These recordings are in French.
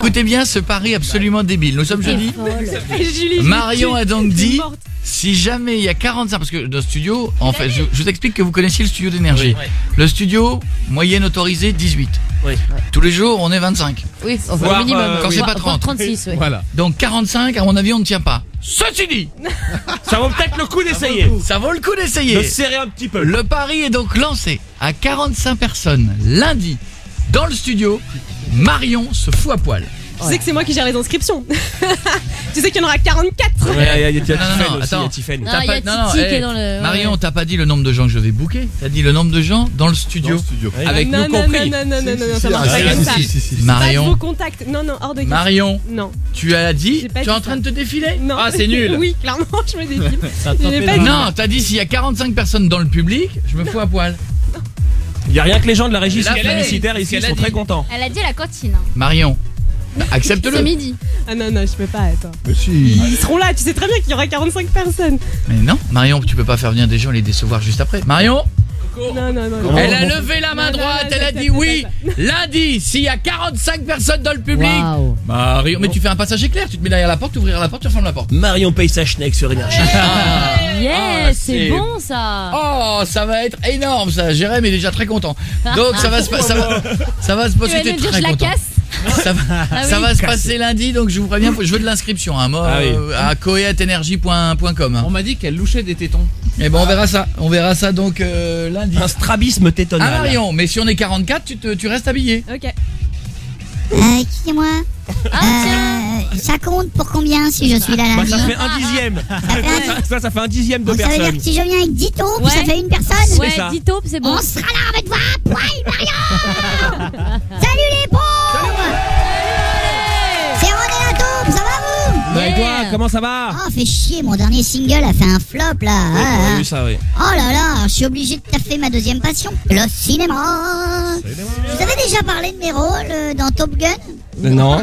Écoutez bien ce pari absolument débile. Nous sommes jeudi. Marion a donc dit, si jamais il y a 45, parce que dans le studio, en fait, je vous explique que vous connaissiez le studio d'énergie. Oui. Le studio, moyenne autorisée, 18. Oui. Tous les jours, on est 25. Oui, Voire, au minimum. quand c'est pas 30. 36, oui. Voilà. Donc 45, à mon avis, on ne tient pas. Ceci dit, Ça vaut peut-être le coup d'essayer. ça vaut le coup De d'essayer. serrer un petit peu. Le pari est donc lancé à 45 personnes lundi dans le studio. Marion se fout à poil. Tu sais que c'est moi qui gère les inscriptions. Tu sais qu'il y en aura 44. Ouais, il y a Tiffen Non, aussi, attends. il y a Tiffen. Non, il y a Titi qui est dans le... Marion, t'as pas dit le nombre de gens que je vais booker. T'as dit le nombre de gens dans le studio. Avec non, nous compris. non, ça marche pas comme ça. Pas de Marion, vos contacts. Non, hors de question. Marion, Non. tu as dit, J'ai pas tu es dit en train de te défiler. Non. Ah, c'est nul. Oui, clairement, je me défile. Ça J'ai pas dit. Non, t'as dit s'il y a 45 personnes dans le public, je me fous à poil. Il y a rien que les gens de la régie Elle a fait. publicitaire ici Qu'elle a sont dit. très contents. Elle a dit à la cantine. Marion, C'est accepte-le. midi. Ah non, je peux pas, attends. Mais si. Ils seront là, tu sais très bien qu'il y aura 45 personnes. Mais non, Marion, tu peux pas faire venir des gens et les décevoir juste après. Marion, Non. elle a levé la main Non, droite, non, elle a non, dit non, oui. Lundi, s'il y a 45 personnes dans le public. Waouh. Marion, mais tu fais un passage éclair, tu te mets derrière la porte, tu ouvriras la porte, tu refermes la porte. Marion paye sa schneck sur énergie. Yes, Ah, c'est c'est- bon ça. Oh, ça va être énorme ça. Jérém est déjà très content. Donc ça va se passer Tu vas t'es nous dire très je la content. casse. Ça va, Ah ça oui. va se passer lundi, donc je vous préviens, je veux de l'inscription, hein, moi, Ah oui. à coeatenergie.com. Hein. On m'a dit qu'elle louchait des tétons. Et bon, on verra ça donc lundi. Un strabisme tétonal. Ah Marion, mais si on est 44, tu restes habillé. Ok. Excusez-moi. Ah tiens. Ça compte pour combien si je suis là Bah, lundi? ça fait un dixième. Ça fait un dixième de Bon, ça veut dire personnes. que si je viens avec 10 taupes, Ouais. ça fait une personne. Ouais, ça. 10 taupes, c'est bon. On sera là avec toi à poil, Marion. Salut les pauvres. C'est René la taupe, ça va vous? Bah, et toi, Yeah. comment ça va? Oh, fait chier, mon dernier single a fait un flop là. Ouais, Ah, on a vu ça, oui. oh là là, je suis obligé de taffer ma deuxième passion, le cinéma. Vous avez déjà parlé de mes rôles dans Top Gun? Non.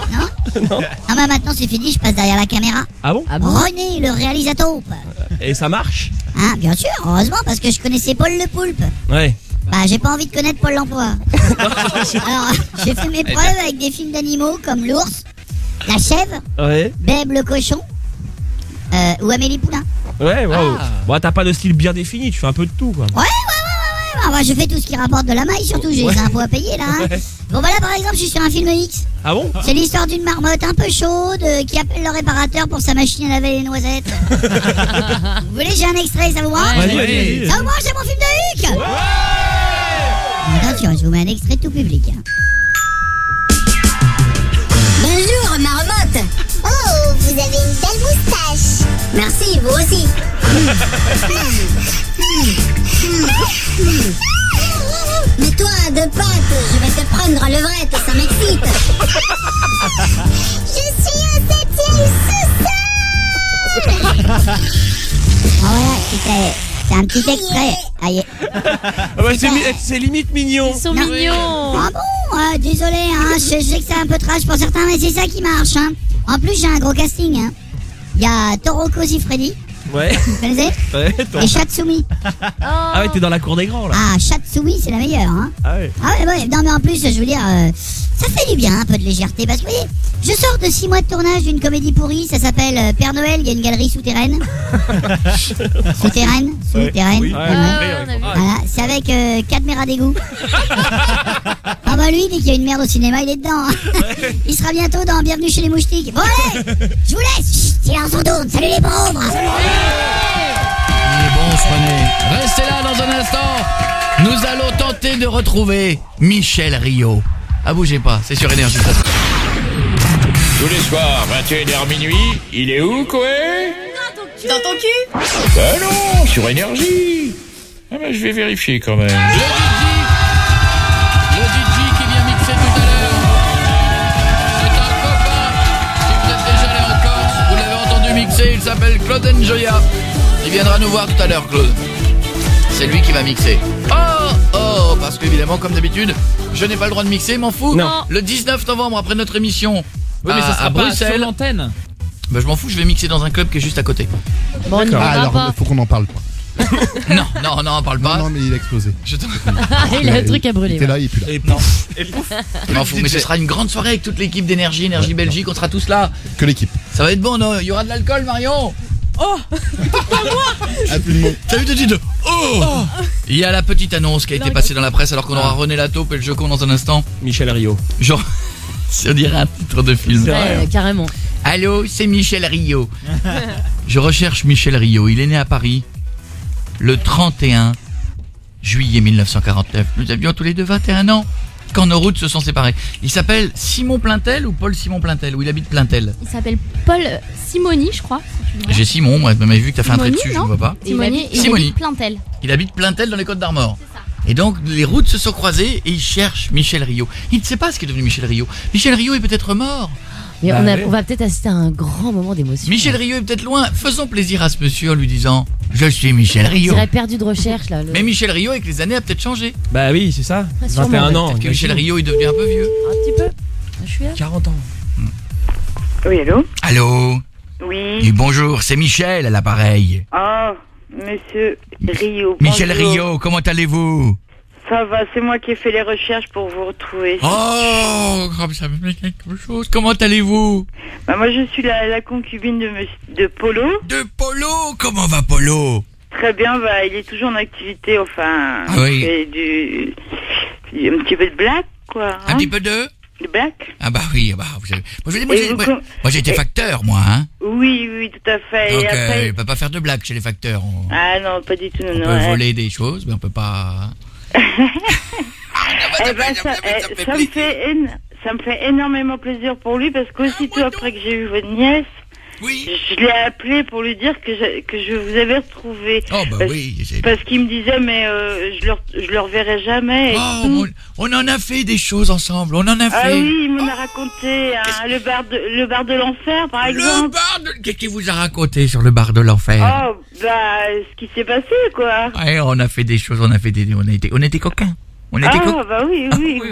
Ah bah maintenant c'est fini, je passe derrière la caméra. Ah bon? Ah bon? René, le réalisateur. Et ça marche? Ah, bien sûr, heureusement, parce que je connaissais Paul le Poulpe. Ouais. Bah, j'ai pas envie de connaître Paul l'Emploi. Alors, j'ai fait mes preuves avec des films d'animaux comme l'ours, la chèvre, Ouais. Beb le cochon, ou Amélie Poulain. Ouais, waouh. Ah. Bon, t'as pas de style bien défini, tu fais un peu de tout, quoi. Ah, bah, je fais tout ce qui rapporte de la maille, surtout, j'ai les impôts à payer là. Hein. Bon, voilà, par exemple, je suis sur un film X. Ah bon? C'est l'histoire d'une marmotte un peu chaude qui appelle le réparateur pour sa machine à laver les noisettes. Vous voulez, j'ai un extrait, ça vous branche? Vas-y, vas-y. Ça vous branche, c'est mon film de Huck? Attention, je vous mets un extrait tout public. Hein. Bonjour, marmotte. Oh, vous avez une belle moustache. Merci, vous aussi. Mais toi, de pattes, je vais te prendre à levrette, ça m'excite. Je suis un septième sous-sol. Ah, voilà, c'est un petit extrait. Aïe. Ah bah, c'est limite mignon. Ils sont Non. mignons. Ah bon, désolé, hein, je sais que c'est un peu trash pour certains, mais c'est ça qui marche. Hein. En plus, j'ai un gros casting. Hein. Il y a Toroko Siffredi, Ouais. vous connaissez? Ouais, toi. Et Shatsumi. Ah ouais, t'es dans la cour des grands, là. Ah, Shatsumi, c'est la meilleure. Hein. Ah ouais. Ah ouais, non mais en plus, je veux dire, ça fait du bien un peu de légèreté. Parce que vous voyez, je sors de 6 mois de tournage d'une comédie pourrie, ça s'appelle Père Noël, il y a une galerie souterraine. Souterraine. Oui. Ouais. Ah, ouais, on a vu. Voilà, c'est avec Cadmera d'égout. Ah bah lui, dès qu'il y a une merde au cinéma, il est dedans. Hein. Il sera bientôt dans Bienvenue chez les moustiques. Bon allez, je vous laisse. Chut, silence on tourne. Salut les pauvres. Il est bon, ce René. Restez là dans un instant. Nous allons tenter de retrouver Michel Rio. Ah, bougez pas, c'est sur Énergie. Tous les soirs, 21h minuit, il est où, Koé? Dans ton cul. Ah non, sur Énergie. Ah bah, je vais vérifier quand même. Le DJ qui vient mixer tout à l'heure. C'est un copain. Si vous êtes déjà allé en Corse, vous l'avez entendu mixer, il s'appelle Claude Njoya. Il viendra nous voir tout à l'heure, Claude. C'est lui qui va mixer. Oh, parce qu'évidemment, comme d'habitude, je n'ai pas le droit de mixer, m'en fous. Non. Le 19 novembre, après notre émission Oui, mais ça sera à pas sur Bruxelles, l'antenne. bah, je m'en fous, je vais mixer dans un club qui est juste à côté. Bon, on n'y Ah, va alors, pas. il faut qu'on en parle pas. Non, on parle pas. Non, mais il a explosé. Il a un truc à brûler. Il était là, il est plus là. Et pouf. Et pouf. Non, mais ce sera une grande soirée avec toute l'équipe d'Énergie Belgique, on sera tous là. Que l'équipe. Ça va être bon, non? Il y aura de l'alcool, Marion? Oh. Ah, plus de mots. T'as vu tout de suite? Oh. Il y a la petite annonce qui a été passée dans la presse alors qu'on aura René Lataupe et le Jocon dans un instant. Michel Rio. Genre, on dirait un titre de film. Ouais, carrément. Allô, c'est Michel Rio. Je recherche Michel Rio. Il est né à Paris le 31 juillet 1949. Nous avions tous les deux 21 ans quand nos routes se sont séparées. Il s'appelle Simon Plaintel ou Paul Simon Plaintel? Ou il habite Plaintel? Il s'appelle Paul Simoni, je crois. J'ai Simon, moi, mais vu que t'as fait un trait dessus, je ne vois pas. Simoni, il Simoni. habite Plaintel. Il habite Plaintel dans les Côtes d'Armor. Et donc les routes se sont croisées et il cherche Michel Rio. Il ne sait pas ce qu'est devenu Michel Rio. Michel Rio est peut-être mort. Mais on va peut-être assister à un grand moment d'émotion. Michel Rio est peut-être loin. Faisons plaisir à ce monsieur en lui disant je suis Michel Rio. Il serait perdu de recherche là. Mais Michel Rio avec les années a peut-être changé. Bah oui, c'est ça. Ah, sûrement, 21 ans. Peut-être que Michel Rio est devenu un peu vieux. Un petit peu. Je suis là. 40 ans. Oui, allô? Allô? Oui. Et bonjour, c'est Michel à l'appareil. Ah, monsieur Rio. Michel bonjour. Rio, comment allez-vous? Ça va, c'est moi qui ai fait les recherches pour vous retrouver. Oh, comme ça me fait quelque chose. Comment allez-vous? Bah, moi, je suis la concubine de Polo. De Polo? Comment va Polo? Très bien, bah, il est toujours en activité, enfin, Ah oui. il fait un petit peu de black, quoi. Un petit peu de? De black? Ah bah oui, bah vous savez. Et vous Moi j'ai été facteur, moi, hein. Oui, tout à fait. Donc Et après... on peut pas faire de blagues chez les facteurs. On Ah non, pas du tout, non. peut voler des choses, mais on peut pas. Eh ben, ça me fait énormément plaisir pour lui parce qu'aussitôt après que j'ai eu votre nièce, je l'ai appelé pour lui dire que je vous avais retrouvé. Oh bah parce qu'il me disait mais je le reverrai jamais. Et oh, on en a fait des choses ensemble, on en a fait. Ah oui, il m'en a raconté hein, le bar de l'enfer par exemple. Qu'est-ce qu'il vous a raconté sur le bar de l'enfer? Oh bah ce qui s'est passé quoi. Ouais, on a fait des choses, on était coquins. Bah oui,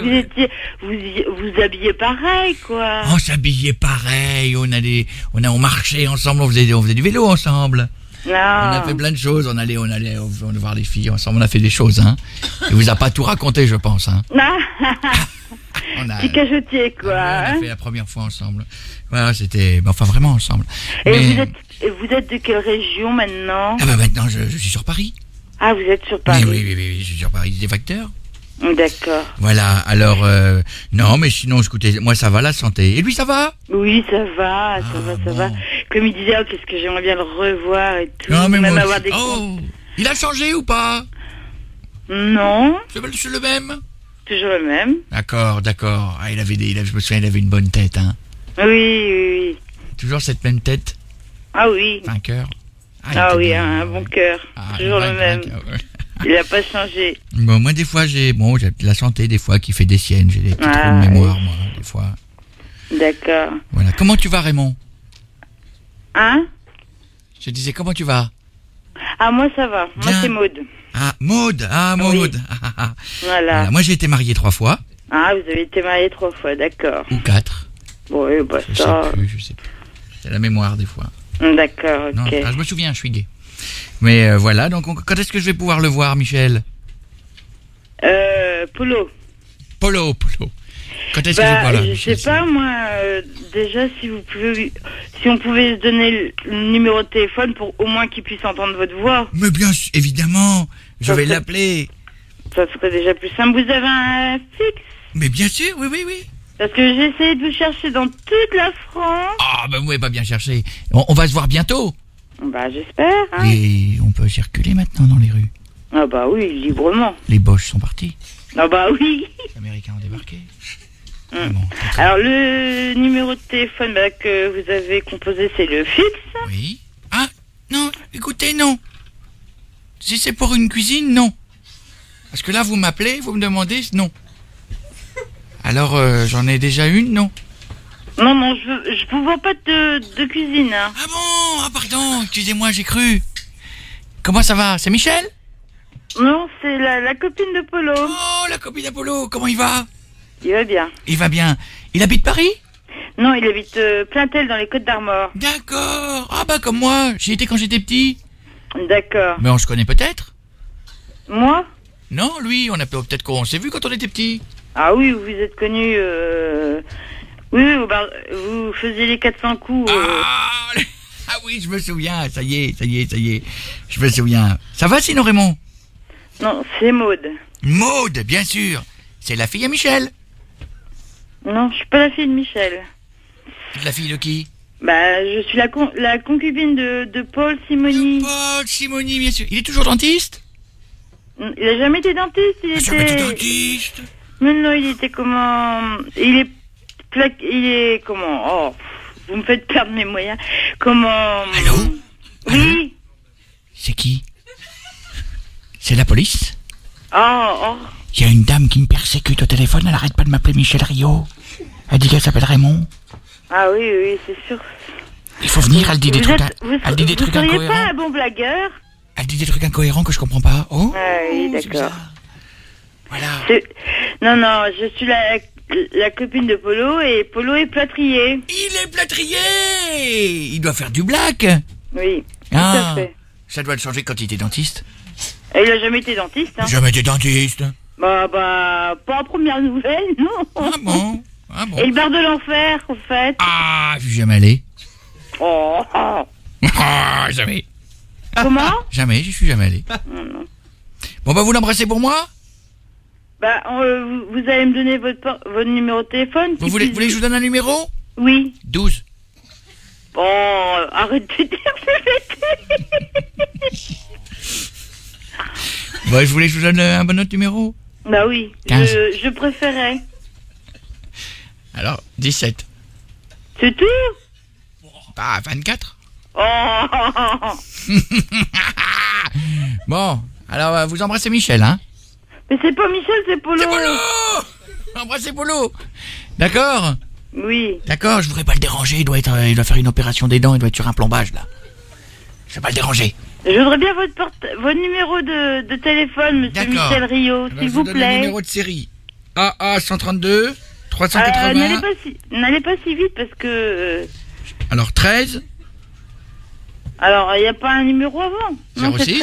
vous habillez pareil, quoi. On s'habillait pareil, on marchait ensemble, on faisait du vélo ensemble. Non. On a fait plein de choses, on allait voir les filles ensemble, on a fait des choses, hein. Il vous a pas tout raconté, je pense, hein. Petit cachotier, quoi. On a fait la première fois ensemble. Voilà, c'était, enfin vraiment ensemble. Et vous êtes de quelle région maintenant? Ah bah maintenant, je suis sur Paris. Ah, vous êtes sur Paris. Oui, je suis sur Paris, des facteurs. D'accord. Voilà, alors, non, mais sinon, écoutez, moi ça va la santé. Et lui, ça va? Oui, ça va. Comme il disait, qu'est-ce que j'aimerais bien le revoir et tout. Non, mais même moi, avoir des il a changé ou pas? Non. C'est le même? Toujours le même. D'accord. Ah, je me souviens, il avait une bonne tête, hein. Oui. Toujours cette même tête? Ah oui. Un cœur? Ah oui, un bon cœur. Toujours le même. Il n'a pas changé. Bon, moi, des fois, j'ai de la santé, des fois, qui fait des siennes. J'ai des petits trous de mémoire, moi, des fois. D'accord. Voilà. Comment tu vas, Raymond? Hein? Je disais, comment tu vas? Ah, moi, ça va. Moi, c'est Maude. Ah, Maude. Oui. Voilà. Moi, j'ai été marié 3 fois. Ah, vous avez été marié 3 fois, d'accord. Ou 4. Oui, bah je sais plus. C'est la mémoire, des fois. D'accord, ok. Non, je me souviens, je suis gay. Mais voilà, donc quand est-ce que je vais pouvoir le voir, Michel? Polo. Quand est-ce que je vais pouvoir le voir? Je sais pas, moi, déjà, si on pouvait se donner le numéro de téléphone pour au moins qu'il puisse entendre votre voix. Mais bien sûr, évidemment, je vais l'appeler. Ça serait déjà plus simple. Vous avez un fixe? Mais bien sûr, oui. Parce que j'ai essayé de vous chercher dans toute la France. Ah, ben vous m'avez pas bien cherché. On va se voir bientôt. Bah, j'espère. Hein. Et on peut circuler maintenant dans les rues. Ah bah oui, librement. Les Boches sont partis. Ah bah oui. Les Américains ont débarqué. Bon, alors, le numéro de téléphone que vous avez composé, c'est le fixe? Oui. Ah, non, écoutez, non. Si c'est pour une cuisine, non. Parce que là, vous m'appelez, vous me demandez, non. Alors, j'en ai déjà une, non? Non, je vous vois pas de cuisine. Hein. Ah bon? Ah pardon, excusez-moi, j'ai cru. Comment ça va? C'est Michel? Non, c'est la copine de Polo. Oh, la copine d'Apollo, comment il va? Il va bien. Il va bien. Il habite Paris? Non, il habite Plaintel dans les Côtes d'Armor. D'accord. Ah bah comme moi, j'y étais quand j'étais petit. D'accord. Mais on se connaît peut-être? Moi? Non, lui, on a peut-être qu'on s'est vu quand on était petit. Ah oui, vous êtes connu. Oui, vous faisiez les 400 coups. Ah oui, je me souviens. Ça y est. Je me souviens. Ça va sinon, Raymond? Non, c'est Maude. Maude, bien sûr. C'est la fille à Michel. Non, je suis pas la fille de Michel. La fille de qui? Bah, je suis la concubine de Paul Simoni. Paul Simoni, bien sûr. Il est toujours dentiste? Il a jamais été dentiste. Il était dentiste. Mais non, il était comment? Il est comment? Oh, vous me faites perdre mes moyens. Comment? Allô? Oui. C'est qui? C'est la police? Oh. Il y a une dame qui me persécute au téléphone, elle arrête pas de m'appeler Michel Rio. Elle dit qu'elle s'appelle Raymond. Ah oui, c'est sûr. Il faut venir, elle dit des trucs Vous seriez pas un bon blagueur? Elle dit des trucs incohérents que je comprends pas. Oh. Ah oui, d'accord. Voilà. Non, je suis la copine de Polo et Polo est plâtrier. Il est plâtrier! Il doit faire du black. Oui, tout à fait. Ça doit le changer quand il était dentiste. Et il a jamais été dentiste, hein? Jamais été dentiste. Bah, pas en première nouvelle, non. Ah bon? Et le bar de l'enfer, au fait? Ah, je suis jamais allé. Oh. Jamais. Comment? Jamais, j'y suis jamais allé. Non. Bon, bah, vous l'embrassez pour moi? Bah, vous allez me donner votre numéro de téléphone? Vous voulez que je vous donne un numéro? Oui. 12. Oh, arrêtez de dire Bah, je voulais que je vous donne un bon autre numéro. Bah oui, 15. je préférais. Alors, 17. C'est tout? Bah, 24. Oh. Bon, alors, vous embrassez Michel, hein? Mais c'est pas Michel, c'est Polo. C'est Polo! Embrassez Polo. D'accord? Oui. D'accord, je voudrais pas le déranger, il doit faire une opération des dents, il doit être sur un plombage, là. Je vais pas le déranger. Je voudrais bien votre numéro de téléphone, monsieur Michel Rio, s'il vous plaît. Le numéro de série. AA 132 380. N'allez pas si vite parce que... Alors 13. Alors, il n'y a pas un numéro avant. 06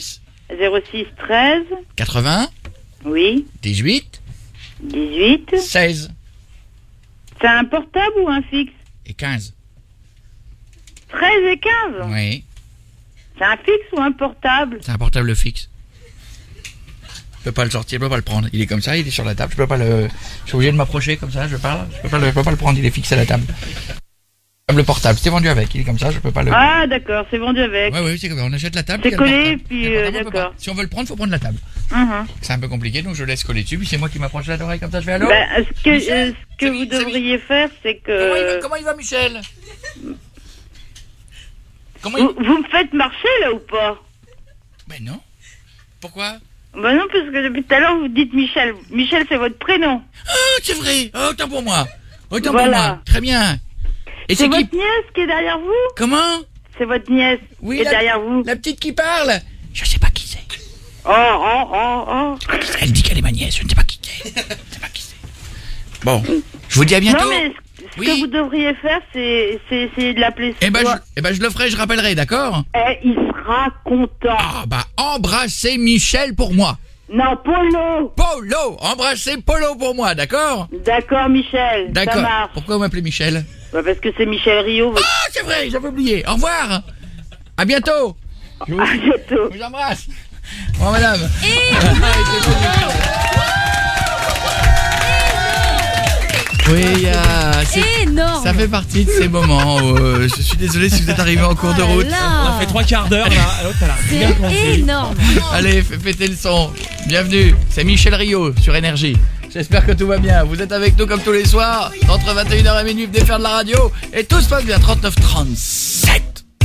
13. 80. Oui. 18. 16. C'est un portable ou un fixe? Et 15. 13 et 15? Oui. C'est un fixe ou un portable? C'est un portable fixe. Je peux pas le sortir, je peux pas le prendre. Il est comme ça, il est sur la table. Je peux pas le. Je suis obligé de m'approcher comme ça. Je peux pas le prendre. Il est fixé à la table. Le portable, c'est vendu avec. Il est comme ça, je peux pas le. Ah d'accord, c'est vendu avec. Oui, c'est comme ça. On achète la table. C'est collé, puis d'accord. Si on veut le prendre, faut prendre la table. C'est un peu compliqué, donc je laisse coller dessus. Puis c'est moi qui m'approche de l'oreille comme ça. Je fais allô. Ce que vous devriez faire, c'est que. Comment il va, Michel? Vous me faites marcher là ou pas? Ben non. Pourquoi? Ben non, parce que depuis tout à l'heure vous dites Michel. Michel, c'est votre prénom. Ah, c'est vrai. Autant pour moi. Pour moi. Très bien. Et c'est votre nièce qui est derrière vous? Comment? C'est votre nièce qui est derrière vous. La petite qui parle? Je sais pas qui c'est. Oh. Elle dit qu'elle est ma nièce. Je ne sais pas qui c'est. Bon, je vous dis à bientôt. Non, mais ce que vous devriez faire, c'est de l'appeler. Eh ben, je le ferai, je rappellerai, d'accord? Il sera content. Ah, bah, embrassez Michel pour moi. Non, Polo. Embrassez Polo pour moi, d'accord? D'accord, Michel. D'accord. Ça marche. Pourquoi vous m'appelez Michel? Bah, parce que c'est Michel Rio. Ah, c'est vrai, j'avais oublié. Au revoir. À bientôt. À bientôt. Je vous embrasse. Au revoir, madame. Oui, c'est énorme. Ça fait partie de ces moments où je suis désolé si vous êtes arrivé en cours de route. On a fait 3/4 d'heure là. L'autre, elle a rien compris. C'est énorme. Allez, pétez le son. Bienvenue, c'est Michel Rio sur Énergie. J'espère que tout va bien. Vous êtes avec nous comme tous les soirs, entre 21h et minuit, venez faire de la radio. Et tout se passe bien, 39-37.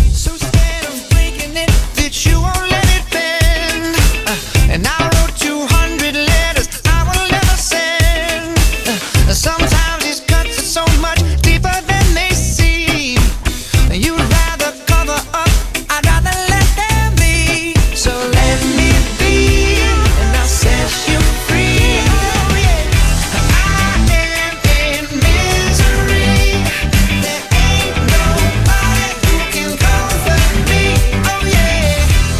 Sometimes these cuts are so much deeper than they seem. You'd rather cover up, I'd rather let them be. So let me be, and I'll set you free. Oh yeah, I am in misery. There ain't nobody who can comfort me. Oh yeah.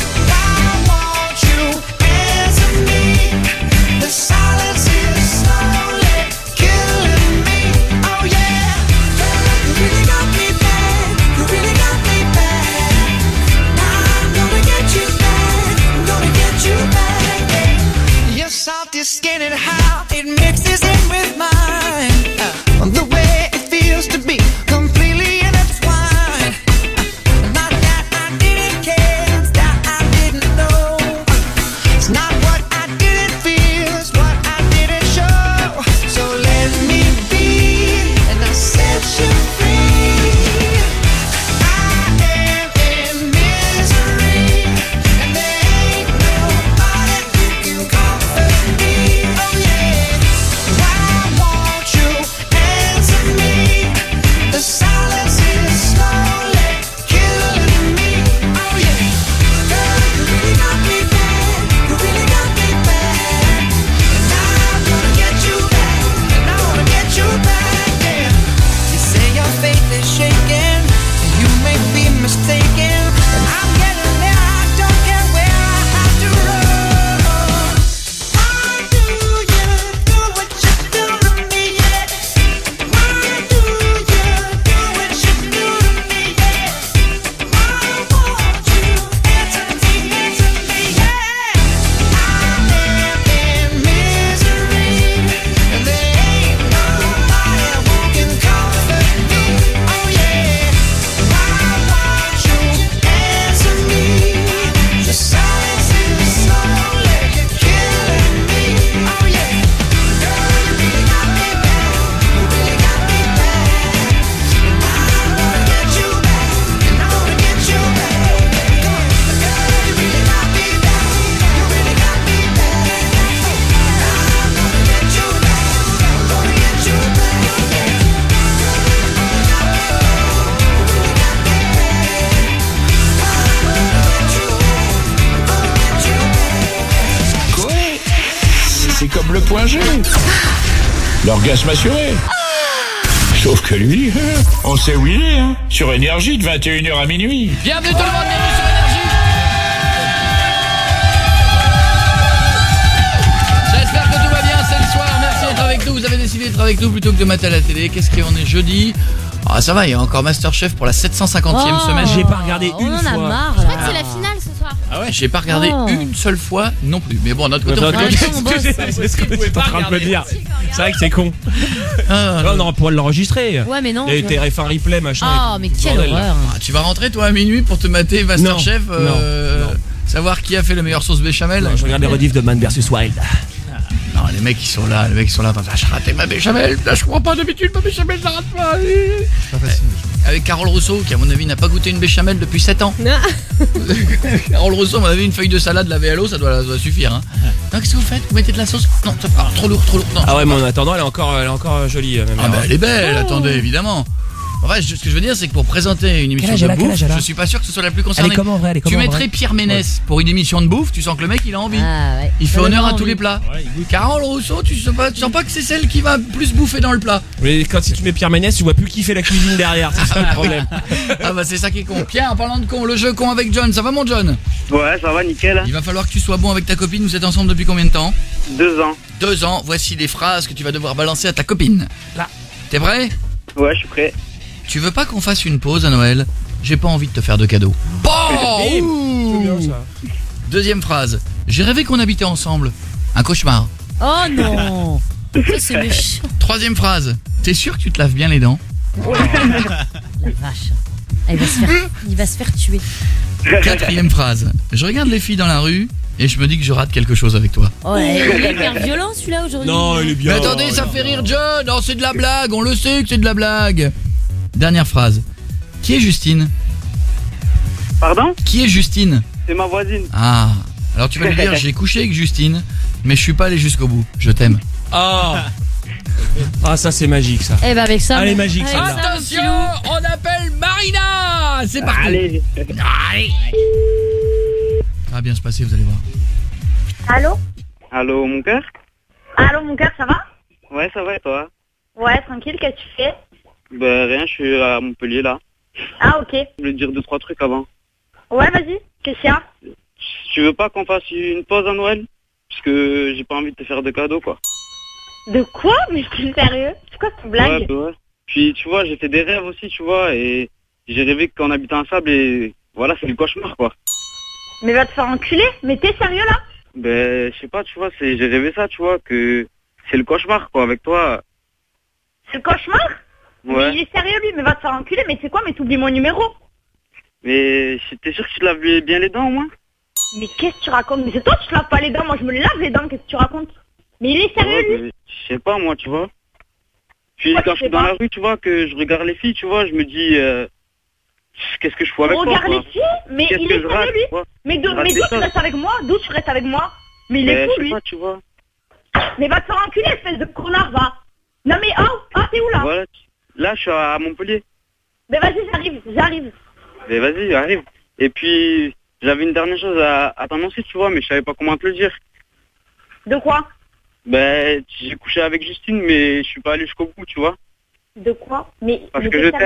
mistaken. I'm getting there, I don't care where I have to run. Why do you do what you do to me, yeah? Why do you do what you do to me, yeah? Why won't you answer me, yeah? I live in misery, and there ain't nobody who can comfort me. Oh yeah, why won't you answer me? The silence is slowly killing me. Oh yeah, girl, you really got me bad. You really got me bad. I wanna get you back, and I wanna get you back. Girl, you really got me bad. You really got me bad. I'm gonna get you back. I'm gonna get you Ouais, c'est comme le point G. L'orgasme assuré. Sauf que lui, on sait où il est, hein. Sur Énergie de 21h à minuit. Bienvenue tout le monde, bienvenue sur Énergie. J'espère que tout va bien, c'est le soir, merci d'être avec nous. Vous avez décidé d'être avec nous plutôt que de mater à la télé. Qu'est-ce qu'on est jeudi? Ah ça va, il y a encore Masterchef pour la 750e semaine. J'ai pas regardé on une en a fois. marre. Je crois que c'est la finale ce soir. Ah ouais, j'ai pas regardé une seule fois non plus. Mais bon, de notre côté, on Ouais, fait on bosse. C'est ce que tu es en train de me dire. C'est vrai que c'est con. Ah, On aurait pu l'enregistrer. Ouais, mais non. Et TRF1 replay, machin. Oh, mais quelle Bordel. horreur. Ah, tu vas rentrer toi à minuit pour te mater Masterchef, Non. savoir qui a fait la meilleure sauce béchamel. Non, je regarde les rediffs de Man vs Wild. Non, les mecs ils sont là, attends, j'ai raté ma béchamel, là je crois pas d'habitude, ma béchamel je la rate pas. Pas facile. Avec Carole Rousseau, qui à mon avis n'a pas goûté une béchamel depuis 7 ans. Carole Rousseau, à mon avis, une feuille de salade lavée à l'eau, ça doit suffire. Hein. Non, qu'est-ce que vous faites? Vous mettez de la sauce? Non, ça part trop lourd. Non, Ah ouais, mais en attendant, elle est encore jolie. Même ah bah elle est belle, attendez, évidemment. En fait, ce que je veux dire, c'est que pour présenter une émission de bouffe, je suis pas sûr que ce soit la plus concernée. Elle est comment en vrai, Tu mettrais Pierre Ménès pour une émission de bouffe, tu sens que le mec il a envie. Ah, ouais. Il fait Ça honneur donne à tous envie. les plats. Carole Rousseau, tu sens pas que c'est celle qui va plus bouffer dans le plat. Mais quand si tu mets Pierre Ménès, tu vois plus qui fait la cuisine derrière, c'est ça le problème. Ah bah c'est ça qui est con. Pierre, en parlant de con, le jeu con avec John, ça va mon John? Ouais, ça va, nickel. Il va falloir que tu sois bon avec ta copine, vous êtes ensemble depuis combien de temps? 2 ans. 2 ans, voici des phrases que tu vas devoir balancer à ta copine. Là. T'es prêt? Ouais, je suis prêt. Tu veux pas qu'on fasse une pause à Noël? J'ai pas envie de te faire de cadeaux. Bon. C'est bien ça. Deuxième phrase. J'ai rêvé qu'on habitait ensemble. Un cauchemar. Oh non. Ça c'est méchant. Troisième phrase. T'es sûr que tu te laves bien les dents? La vache. Il va se faire tuer. Quatrième phrase. Je regarde les filles dans la rue et je me dis que je rate quelque chose avec toi. Oh, il est hyper violent celui-là aujourd'hui. Non, il est bien. Mais attendez, ça fait rire John. Non, c'est de la blague. On le sait que c'est de la blague. Dernière phrase. Qui est Justine? Pardon? Qui est Justine? C'est ma voisine. Ah. Alors tu vas lui dire j'ai couché avec Justine, mais je suis pas allé jusqu'au bout. Je t'aime. Ah. Ah, ça c'est magique ça. Eh ben avec ça. Elle est magique, avec celle-là. ça, Attention, on appelle Marina. C'est parti. Allez. Allez. Ça va bien se passer, vous allez voir. Allô? Allô, mon cœur? Allô, mon cœur, ça va? Ouais, ça va et toi? Ouais, tranquille, qu'est-ce que tu fais? Bah rien, je suis à Montpellier là. Ah, ok. Je voulais te dire 2-3 trucs avant. Ouais, vas-y, qu'est-ce qu'il y a? Tu veux pas qu'on fasse une pause à Noël? Parce que j'ai pas envie de te faire de cadeaux quoi. De quoi? Mais t'es sérieux? C'est quoi cette blague? Ouais, bah ouais. Puis tu vois, j'ai fait des rêves aussi, tu vois, et j'ai rêvé qu'on habitait ensemble et voilà, c'est le cauchemar quoi. Mais va te faire enculer? Mais t'es sérieux là? Ben, je sais pas, tu vois, j'ai rêvé ça, tu vois, que c'est le cauchemar quoi, avec toi. C'est le cauchemar? Ouais. Mais il est sérieux lui, mais va te faire enculer, mais c'est quoi? Mais t'oublies mon numéro? Mais t'es sûr que tu te laves bien les dents au moins? Mais qu'est-ce que tu racontes? Mais c'est toi qui te laves pas les dents, moi je me lave les dents, qu'est-ce que tu racontes? Mais il est sérieux Ouais, lui? ben, je sais pas moi, tu vois. Puis Pourquoi quand tu je suis sais dans pas? la rue, tu vois, que je regarde les filles, tu vois, je me dis, qu'est-ce que je fous avec toi Regarde quoi. les filles? Mais Qu'est-ce il que est je sérieux rate, lui? quoi? Mais d'où Je rate des tu choses. restes avec moi? D'où tu restes avec moi? Mais il est Mais fou je sais lui? pas, tu vois. Mais va te faire enculer, espèce de connard, va! Non mais t'es où là? Voilà. Là, je suis à Montpellier. Mais vas-y, j'arrive. Mais vas-y, arrive. Et puis, j'avais une dernière chose à t'annoncer, tu vois, mais je savais pas comment te le dire. De quoi? Ben, j'ai couché avec Justine, mais je suis pas allé jusqu'au bout, tu vois. De quoi? Mais Parce mais que t'es je sérieux, t'aime. là?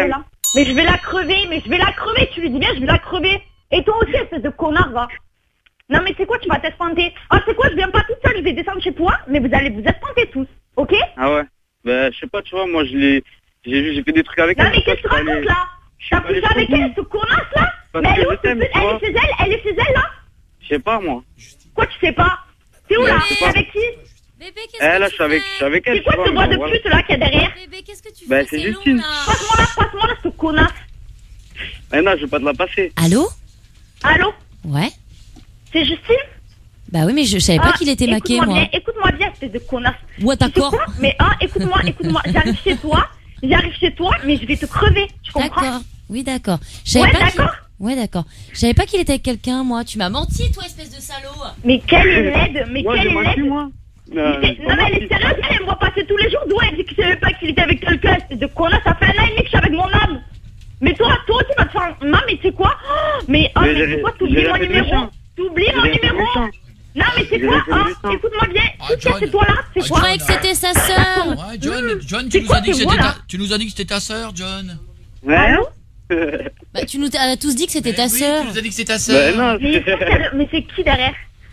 Mais je vais la crever, tu lui dis bien, je vais la crever. Et toi aussi, espèce de connard, va. Non, mais c'est quoi, tu vas t'espanter? Ah, c'est quoi, je viens pas toute seule, je vais descendre chez toi, mais vous allez vous espanter tous, ok? Ah ouais. Bah, je sais pas, tu vois, moi, j'ai fait des trucs avec elle. Non, mais qu'est-ce que tu racontes, là? T'as poussé avec elle, ce connasse, là? Parce Mais que elle est où, je t'aime, cette tu vois. elle est chez elle, là? Je sais pas, moi. Quoi, tu sais pas? T'es où, là? je sais T'es pas. avec qui? Bébé, qu'est-ce Eh, que là, tu je suis avec elle. C'est quoi tu ce vois, bois de voilà. pute, là, qu'il y a derrière? Bébé, qu'est-ce que tu Bah, fais? c'est long, Justine. là. Passe-moi là, ce connasse. Eh non, je vais pas te la passer. Allô? Allô? Ouais. C'est Justine? Bah oui, mais je savais pas qu'il était maqué, moi. Écoute-moi bien, espèce de connasse. Ouais, d'accord. Mais écoute-moi. J'arrive chez toi, mais je vais te crever. Tu comprends? D'accord. Oui, d'accord. Je savais Ouais, pas qu'il- d'accord. Ouais, d'accord. Je savais pas qu'il était avec quelqu'un, moi. Tu m'as menti, toi, espèce de salaud. Mais quelle est laide, mais Moi, quelle j'ai est menti, laide. moi. Non, mais elle est sérieuse, elle me voit passer tous les jours. D'où elle dit que je savais pas qu'il était avec quelqu'un, espèce de connasse. Ça fait un an et demi que je suis avec mon âme. Mais toi aussi, tu vas te faire. Non, mais c'est quoi? Mais c'est quoi? T'oublies mon numéro? T'oublies mon numéro? Non, mais c'est quoi? Écoute-moi bien. C'est toi là? C'est Je quoi? croyais que c'était sa sœur. Ouais, John, C'est quoi, c'est moi, là? tu nous as dit que c'était ta sœur, John. Ouais. Bah, tu nous as tous dit que c'était ta sœur. Tu nous as dit que c'était ta sœur. Bah, non, Mais c'est qui derrière?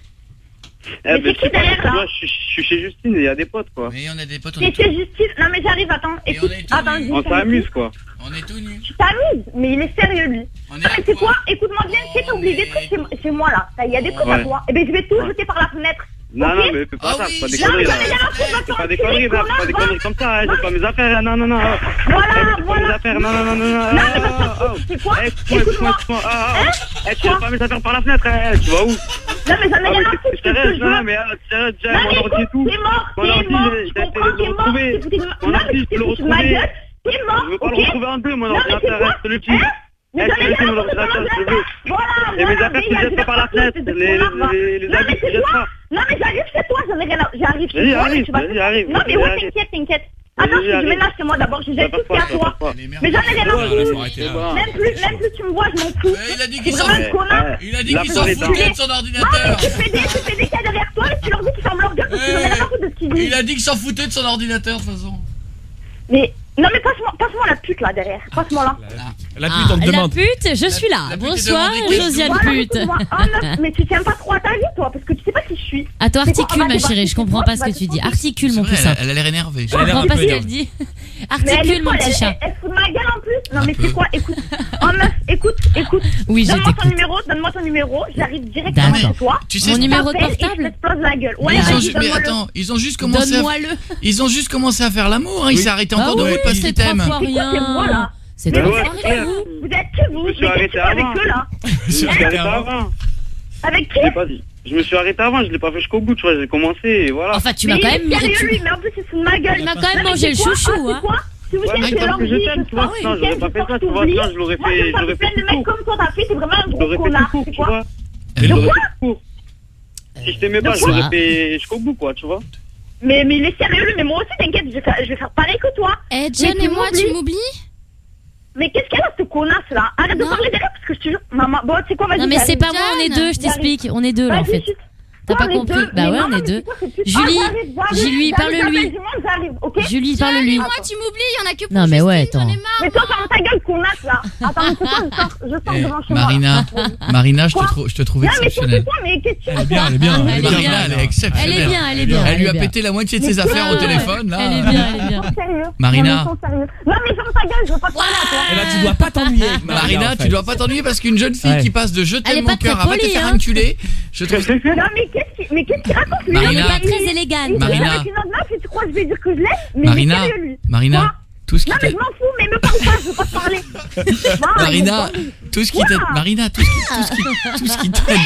Eh, c'est qui derrière, là? Moi, je suis chez Justine, il y a des potes, quoi. Mais on a des potes, on Mais est tout c'est Justine. Non, mais j'arrive, attends. Écoute, attends. On s'amuse, quoi. On est tout nus. Tu t'amuses, mais il est sérieux, lui. Non, mais c'est quoi? Écoute-moi bien, si t'as oublié des trucs chez moi, là. Il y a des trucs à Ouais. toi. Eh ben, je vais tout jeter par la fenêtre. Non, Ok? non, mais fais pas ça, c'est pas des Non, mais conneries, là. j'en ai rien à foutre, va C'est pas des t'enculer, conneries, là, c'est pas des connard, conneries comme ça, hein, j'ai pas mes affaires, non, non, non. Voilà, J'ai pas voilà. mes affaires, non, non, non, non, non. Non, mais va t'en foutre, c'est quoi? Écoute-moi. Tu tires pas mes affaires par la fenêtre, tu vas où? Non, mais j'en ai rien à foutre, Je t'arrête, non, mais t'arrêtes déjà, mon ordi et tout. T'es mort, Mon ordi, j'ai essayé de le retrouver. Mon ordi, je peux le retrouver. T'es mort, Je veux pas le retrouver en deux, mon ordinateur, reste le petit. Mais j'en ai rien à mon foutre de ton ordinateur, je le ordinateur. veux. Voilà, Et mes affaires, tu les jettes pas par la fenêtre. Les habits, tu les jettes pas. Non, mais j'arrive chez toi, j'en ai rien à... J'arrive chez Vas-y, toi, arrive, tu vas... vas-y, arrive, Non, mais vas-y, ouais, arrive. t'inquiète. Attends, Vas-y, je arrive. ménage chez moi d'abord, je jette tout ce qu'il y a à toi. Mais j'en ai rien à foutre. Même plus tu me vois, je m'en fous. Il a dit C'est qu'il s'en vraiment un connard. Il a dit qu'il s'en foutait de son ordinateur. Non, mais tu fais des cas derrière toi et tu leur dis qu'ils ferment leur gueule parce que j'en ai rien à foutre de ce qu'ils disent. Il a dit qu'il s'en foutait de son ordinateur, de toute façon. Mais... Non, mais passe-moi la pute, là, derrière. Passe-moi là. La pute, on te demande. La pute, je suis là. Bonsoir, Josiane pute. Voilà, meuf, mais tu tiens pas trop à ta vie, toi, parce que tu sais pas qui je suis. Attends, C'est quoi, articule, on va ma chérie, je comprends pas ce que tu dis. Articule, mon poussin. Elle a l'air énervée. Je comprends pas ce qu'elle dit. Articule, mon petit chat. Elle fout de ma gueule en plus. Non, mais c'est quoi? Écoute. Oh, meuf, écoute. Oui, je Donne-moi ton numéro, j'arrive directement chez toi. Tu sais Mon numéro de T'appelles et portable? je t'explose la gueule. Ouais, Mais vas-y, mais donne-moi-le. attends, ils ont juste commencé Donne-moi-le. Ils ont juste commencé à faire l'amour, hein. Il s'est arrêté encore de oui, route parce c'est qu'il t'aime. 3 fois C'est quoi, c'est moi, rien. là? C'est Mais 3 vous fois êtes rien. qui, vous? Vous êtes qui, vous? Je me suis arrêté avec avant. eux, là? Je me suis arrêté avant. Avec qui? Je me suis arrêté avant, je l'ai pas fait jusqu'au bout, tu vois, j'ai commencé et voilà. Enfin, tu m'as quand même Mais il est mis. sérieux, lui, mais en plus, il se fout de ma gueule. Il m'a quand même Non, mais mangé c'est le quoi? chouchou, Ah, hein. c'est quoi? Ce week-end, Ouais, mais c'est parce que je l'orgie, t'aime, tu vois, ce sinon, j'aurais pas fait ça, tu vois, t'oublies. sinon, je l'aurais Moi, fait- je je l'aurais pense plein fait de tout mecs comme toi, t'as fait, t'es vraiment un Je gros l'aurais fait connard, tout court, c'est tu quoi? vois. Je l'aurais fait tout court. Si je t'aimais pas, je l'aurais fait jusqu'au bout, quoi, tu vois. Mais il est sérieux, lui, mais moi aussi, t'inquiète, je vais faire pareil que toi. Eh, John Mais et moi, tu m'oublies? Mais qu'est-ce qu'elle a, cette connasse, là? Arrête de parler derrière, parce que je te jure, maman, bon, tu sais quoi, vas-y. Non, mais c'est j'arrive. pas moi, on est deux, je t'explique. On est deux, là, en fait. T'as pas compris? Bah ouais, on est deux. Julie, Julie, parle-lui. Julie, parle-lui. Moi, tu m'oublies, il y en a que pour Non, mais ouais, Justine, j'en attends. ai marre. Mais toi, ferme ta gueule, connasse, là. Attends, mais c'est quoi, je sors devant chez moi. Marina, je Quoi? te trouve Non, mais toi, exceptionnelle. c'est toi, mais qu'est-ce que tu Elle est bien, elle est bien. Elle est Marina, bien. elle est exceptionnelle. Elle est bien, elle est bien. Elle lui a elle est bien. pété la moitié de ses affaires au téléphone, là. Elle est bien, elle est bien. Sérieux? Marina. Non, mais ils sont sérieux. Non, mais ferme ta gueule, je veux pas te parler à toi. Eh ben, tu dois pas t'ennuyer avec Marina, tu dois pas t'ennuyer parce qu'une jeune fille Ouais. qui passe de je Elle t'aime est mon pas très cœur à va te polie, faire hein. enculer, je trouve. Non, mais qu'est-ce qu'il raconte, lui? Marina. Elle est pas très élégante. Il est Marina. avec une autre meuf et tu crois que je vais dire que je l'aime? Mais il est Marina, sérieux, lui. Marina, Quoi? tout ce qui Non, mais t'a je m'en fous, mais me parle pas, je veux pas te parler. Va, Marina, tout ce qui t'a Quoi? Marina, tout ce qui t'a dit.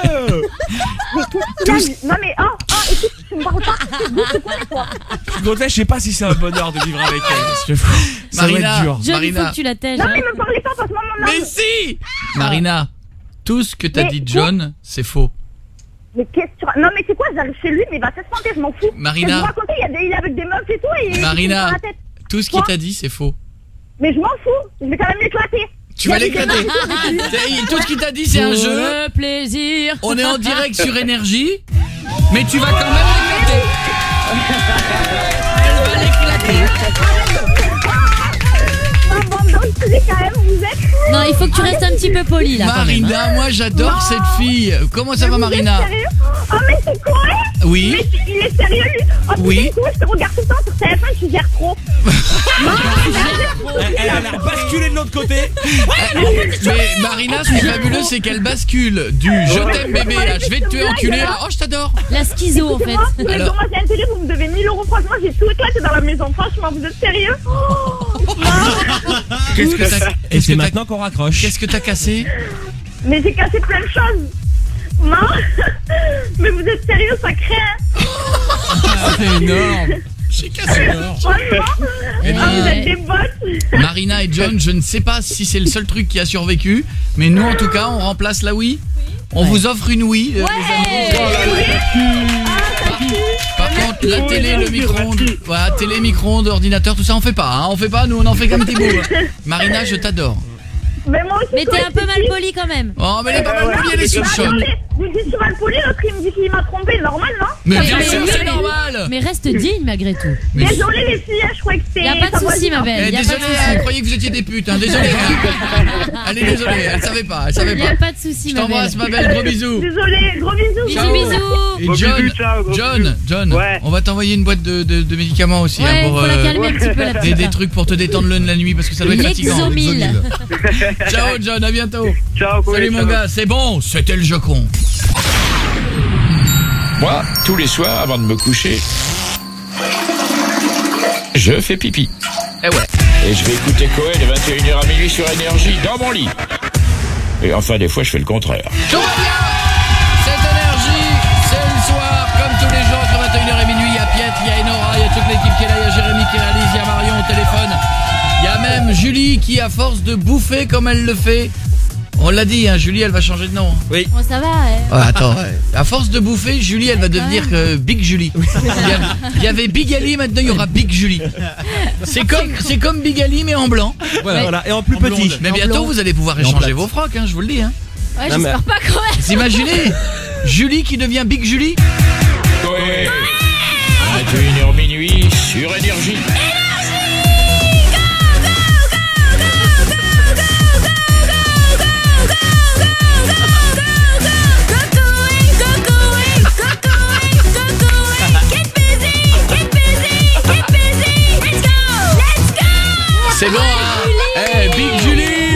Mais qu'est-ce qu'il a, lui? Non, mais écoute, tu me parles pas. C'est quoi, toi? Donc là, je sais pas si c'est un bonheur de vivre avec elle. parce que ça doit Marina. être dur. John, il faut Marina. que tu la tèges. Non, hein. mais me parlez pas, passe-moi mon âme. Mais si Marina, tout ce que t'as Mais dit quoi? John, c'est faux. Mais qu'est-ce que tu racontes? Non, mais c'est quoi? J'arrive chez lui, mais il va s'espanter, je m'en fous. Marina. Je vais vous raconter, il est avec des meufs et tout, et il me Marina, prend la tête. tout ce qu'il Quoi? t'a dit, c'est faux. Mais je m'en fous, je vais quand même l'éclater. Tu vas l'éclater. Tout ce qu'il t'a dit, c'est un Pour jeu. le plaisir. On est en direct sur Énergie, mais tu vas quand même l'éclater. Elle va l'éclater. Ah, bon, donc, tu dis quand même. Non, il faut que tu restes un petit peu poli là. Marina, quand même, hein. moi j'adore cette fille. Comment ça va, Marina? Oh, mais c'est quoi? Oui. Mais il est sérieux, lui? Oh, Oui. Je te regarde tout le temps sur TF1, tu gères trop. Elle a l'air basculée de l'autre côté. Mais Marina, ce qui est fabuleux, c'est qu'elle bascule du je t'aime bébé à je vais te tuer enculé à oh je t'adore. La schizo en fait. Mais Alors- comment c'est un télé, vous me devez 1000 €. Franchement, j'ai tout éclaté dans la maison. Franchement, vous êtes sérieux? Qu'est-ce que t'as- Et qu'est-ce c'est que t'as- maintenant qu'on raccroche. Qu'est-ce que t'as cassé? Mais j'ai cassé plein de choses. Non. Mais vous êtes sérieux, ça craint. C'est énorme. J'ai cassé l'or. Franchement. Eh Ah, vous bien, êtes des bottes. Marina et John, je ne sais pas si c'est le seul truc qui a survécu, mais nous en tout cas, on remplace la Wii. On vous offre une Wii. Les amis. Par contre, la télé, le micro-ondes, voilà, télé, micro-ondes, ordinateur, tout ça, on fait pas. Hein, on fait pas, nous on en fait comme petit bout. Marina, je t'adore. Mais moi aussi. Mais t'es un peu mal poli quand même. Oh, mais elle est pas mal polie, elle est sous le choc. Vous dites que je suis mal poli, l'autre il me dit qu'il m'a trompé, normal, non? Mais bien Mais sûr, oui, c'est mais- normal. Mais reste digne malgré tout. Mais- Désolée les filles, je croyais que c'était... Y a pas de souci ma belle. Eh, Y a pas désolé, de elle souci. croyait que vous étiez des putes, hein, désolé. Allez, désolé, elle savait pas, elle savait Y a pas. pas de souci Je ma belle. t'embrasse, ma belle, gros bisous. Désolée, gros bisous. Bisous bisous. Et Gros John, bisous, ciao, gros John, John, Ouais. on va t'envoyer une boîte de médicaments aussi, Ouais, hein, pour faut la calmer un petit peu la des petite. trucs pour te détendre la nuit parce que ça doit être fatigant. Lexomil. Ciao John, à bientôt. Ciao, Salut mon ciao. gars, c'est bon, c'était le Jocon. Moi, tous les soirs, avant de me coucher, je fais pipi. Eh ouais. Et je vais écouter Cohen de 21h à minuit sur Énergie dans mon lit. Et enfin, des fois, je fais le contraire. Tout va bien. Cette énergie, c'est le soir, comme tous les jours, entre 21h et minuit. Il y a Piet, il y a Enora, il y a toute l'équipe qui est là, il y a Jérémy qui réalise, il y a Marion au téléphone. Il y a même Julie qui, à force de bouffer comme elle le fait, on l'a dit, hein, Julie, elle va changer de nom. Hein. Oui. Bon ça va. Ouais, attends, à force de bouffer, Julie, elle va devenir Big Julie. Il y avait Big Ali, maintenant il y aura Big Julie. C'est comme Big Ali mais en blanc. Voilà. Et en plus petit. Mais bientôt vous allez pouvoir échanger vos frocs, hein, je vous le dis. Hein. Ouais, Non, j'espère pas quand même. Vous imaginez Julie qui devient Big Julie. Cohen, 21h minuit sur Énergie. C'est bon, hein. Eh, Big Julie.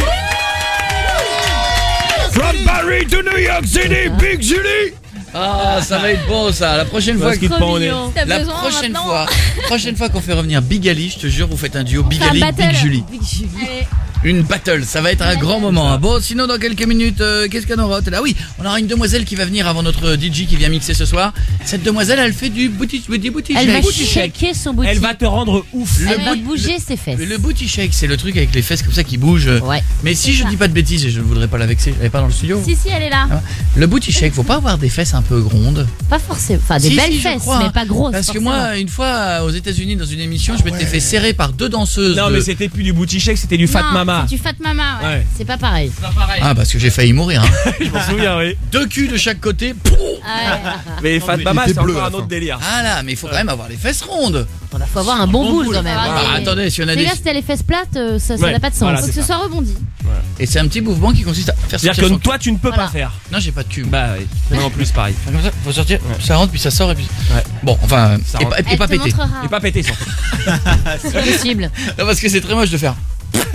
From Paris to New York City, Big Julie. Ah, ça va être bon ça. La prochaine fois Parce qu'il te prend au nez. T'as La besoin prochaine fois qu'on fait revenir Big Ali, je te jure, vous faites un duo Big Un Ali, battle. Big Julie. Big Julie. Allez. Une battle, ça va être un grand moment. Hein. Bon, sinon dans quelques minutes, qu'est-ce qu'on aura là? Oui, on aura une demoiselle qui va venir avant notre DJ qui vient mixer ce soir. Cette demoiselle, elle fait du booty Elle va shake. shaker son boutique. Elle va te rendre ouf. Elle va bouger ses fesses. Le booty shake, c'est le truc avec les fesses comme ça qui bougent. Ouais. Mais si je dis pas de bêtises et je ne voudrais pas la vexer, elle est pas dans le studio. Si elle est là. Ah, le booty shake, faut pas avoir des fesses un peu grondes. Pas forcément. Enfin des Si, belles si, je fesses, crois, mais hein. pas grosses. Parce que forcément. moi, une fois aux États-Unis dans une émission, je m'étais fait serrer par deux danseuses. Non, de- mais c'était plus du booty shake, c'était du Fat Non, Mama. c'est du Fat Mama. Ouais. C'est pas pareil. Ah, parce que j'ai failli mourir. Hein. Je m'en souviens, oui. Deux culs de chaque côté. Pouf. Mais Fat Mama, c'est encore un autre délire. Ah là, mais il faut quand même avoir les fesses rondes. Faut avoir un bon boule quand même. Ah, attendez, si on a Les des... gars, si t'as les fesses plates, ça Ouais, n'a pas de sens. voilà, Faut c'est que ce ça. soit rebondi. Et c'est un petit mouvement qui consiste à faire C'est-à-dire sortir que son toi, tu ne peux pas faire. Non, j'ai pas de cul. Bah oui. Moi en plus, pareil. Faire comme ça, faut sortir, ça rentre puis ça sort et puis... Bon, enfin, Ça et rentre. pas, et Elle pas te péter. montrera. Et pas péter, surtout. C'est possible. Non, parce que c'est très moche de faire...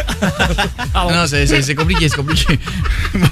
Non, c'est compliqué, c'est compliqué. Bon.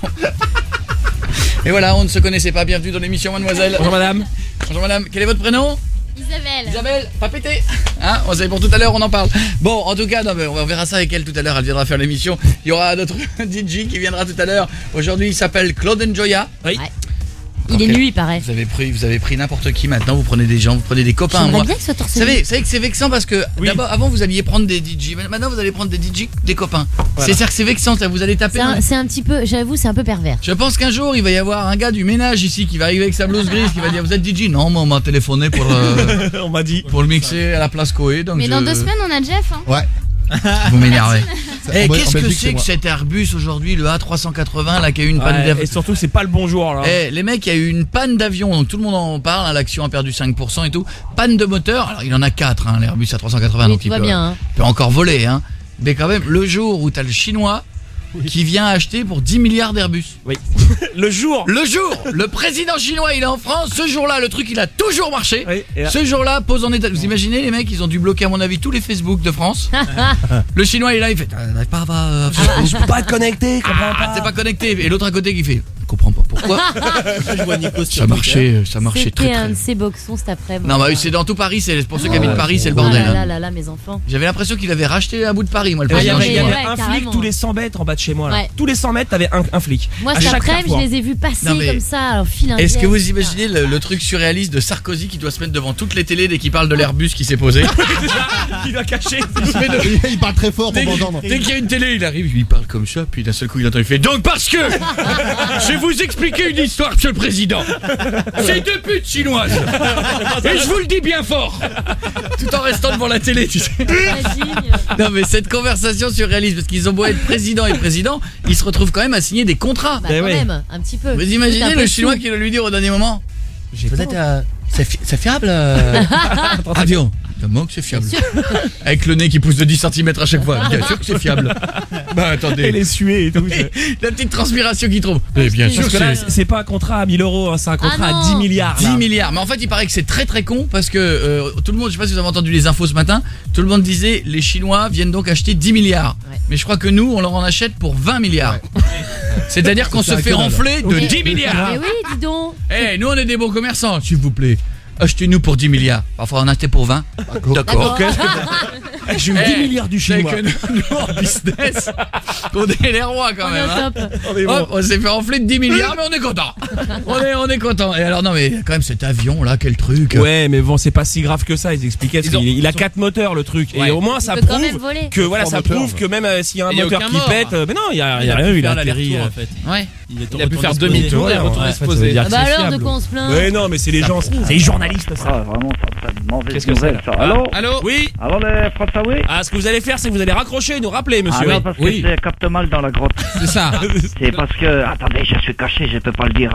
Et voilà, on ne se connaissait pas. Bienvenue dans l'émission, mademoiselle. Bonjour madame. Bonjour madame, quel est votre prénom? Isabelle. Isabelle, pas pété. Hein, on savait pour tout à l'heure, on en parle. Bon, en tout cas, non, mais on verra ça avec elle tout à l'heure. Elle viendra faire l'émission. Il y aura notre DJ qui viendra tout à l'heure. Aujourd'hui, il s'appelle Claude Njoya. Oui. Ouais. Il est nu, il paraît. Vous avez pris n'importe qui maintenant. Vous prenez des gens, vous prenez des copains. J'aimerais Moi. bien que ce soit torse Vous nu. savez que c'est vexant parce que Oui. d'abord, avant vous alliez prendre des DJ. Maintenant, vous allez prendre des DJ, des copains. Voilà. C'est-à-dire que c'est vexant. Vous allez taper. C'est un petit peu, j'avoue, c'est un peu pervers. Je pense qu'un jour, il va y avoir un gars du ménage ici qui va arriver avec sa blouse grise qui va dire vous êtes DJ? Non, moi on m'a téléphoné pour, On m'a dit. pour le mixer à la place Coé. Donc Mais dans 2 semaines, on a Jeff. Hein. Ouais. Vous m'énervez. Et En qu'est-ce que Belgique, c'est que moi. cet Airbus aujourd'hui, le A380 là qui a eu une panne Ouais, d'avion? et surtout, c'est pas le bon jour là. Les mecs, il y a eu une panne d'avion, donc tout le monde en parle, hein, l'action a perdu 5% et tout. Panne de moteur, alors il en a 4, hein, l'Airbus A380, Oui, donc tout il va peut, bien, hein. peut encore voler. Hein. Mais quand même, le jour où t'as le chinois, qui vient acheter pour 10 milliards d'Airbus. Oui. Le jour, le président chinois il est en France, ce jour-là le truc il a toujours marché. Oui, et là- Ce jour-là pose en état. Vous imaginez les mecs, ils ont dû bloquer à mon avis tous les Facebook de France. Le chinois il est là, il fait je peux pas te connecter, comprends pas. c'est pas connecté et l'autre à côté qui fait comprends pas pourquoi. Je vois Nico sur Ça marchait très C'était très. un de ces boxons cet après-midi. Non bah oui, c'est dans tout Paris, c'est pour ceux qui habitent Paris, c'est le Ah bordel. là hein. là là là, mes enfants. J'avais l'impression qu'il avait racheté un bout de Paris moi le Il y président avait, chinois. Ouais, un carrément. flic tous les 100 mètres en bas de chez moi. Là. Ouais. Tous les 100 mètres, t'avais un flic. Moi, À cet chaque après-midi, je carrefour. les ai vus passer Non, mais- comme ça, alors fil Est-ce que indienne. vous imaginez le truc surréaliste de Sarkozy qui doit se mettre devant toutes les télés dès qu'il parle de l'Airbus qui s'est posé? Il va cacher. Il parle très fort pour m'entendre. Dès qu'il y a une télé, il arrive, il parle comme ça, puis d'un seul coup il entend, il fait donc parce que je vais vous expliquer une histoire, monsieur le président. C'est deux putes chinoises. Et je vous le dis bien fort. Tout en restant devant la télé, tu sais. Non mais cette conversation surréaliste, parce qu'ils ont beau être président et président, ils se retrouvent quand même à signer des contrats. Bah, quand même, un petit peu. Vous Tout un imaginez peu le de chinois sous. qui va lui dire au dernier moment, vous êtes c'est fiable avion. Évidemment que c'est fiable. Avec le nez qui pousse de 10 cm à chaque fois. Bien sûr que c'est fiable. Bah attendez. Et les suées et tout. La petite transpiration qu'il trouve. Mais bien sûr Parce que que là, c'est c'est pas un contrat à 1000 €, hein, c'est un contrat à 10 milliards. 10 milliards. Mais en fait, il paraît que c'est très très con parce que tout le monde, je sais pas si vous avez entendu les infos ce matin, tout le monde disait les Chinois viennent donc acheter 10 milliards. Ouais. Mais je crois que nous, on leur en achète pour 20 milliards. C'est-à-dire qu'on se fait renfler de 10 milliards. Mais oui, dis donc. Eh, nous on est des bons commerçants, s'il vous plaît. Achetez-nous pour 10 milliards. Parfois on achetait pour 20. D'accord. J'ai eu 10 milliards du chinois. C'est que nous en business, qu'on est les rois quand On même. est au hein. top. Hop, on s'est fait enfler de 10 milliards, mais on est content. On est content. Et alors non mais quand même cet avion là, quel truc. Ouais, mais bon, c'est pas si grave que ça. Ils expliquaient. Ils ont- Il a 4 moteurs le truc. Ouais. Et au moins ça peut quand même prouve voler. que voilà, Trois ça moteurs, prouve que même s'il y a un Il y a moteur aucun qui mort. pète, mais non, il y a rien eu. Il a atterri. en fait. Ouais. Il a pu faire demi-tour et retourner se Ça veut poser. dire Ah que bah c'est alors, de fiable. quoi on se plaint? Ouais, non, mais c'est les gens, c'est les journalistes ça. Ah, vraiment, ça me mauvaise Qu'est-ce que nouvelle, c'est ça. Allô Allô. Oui. Allô, les Français, oui Ah, ce que vous allez faire, c'est que vous allez raccrocher et nous rappeler, monsieur. Ah non, parce que Oui. c'est capte mal dans la grotte. C'est ça. C'est parce que... Attendez, je suis caché, je peux pas le dire.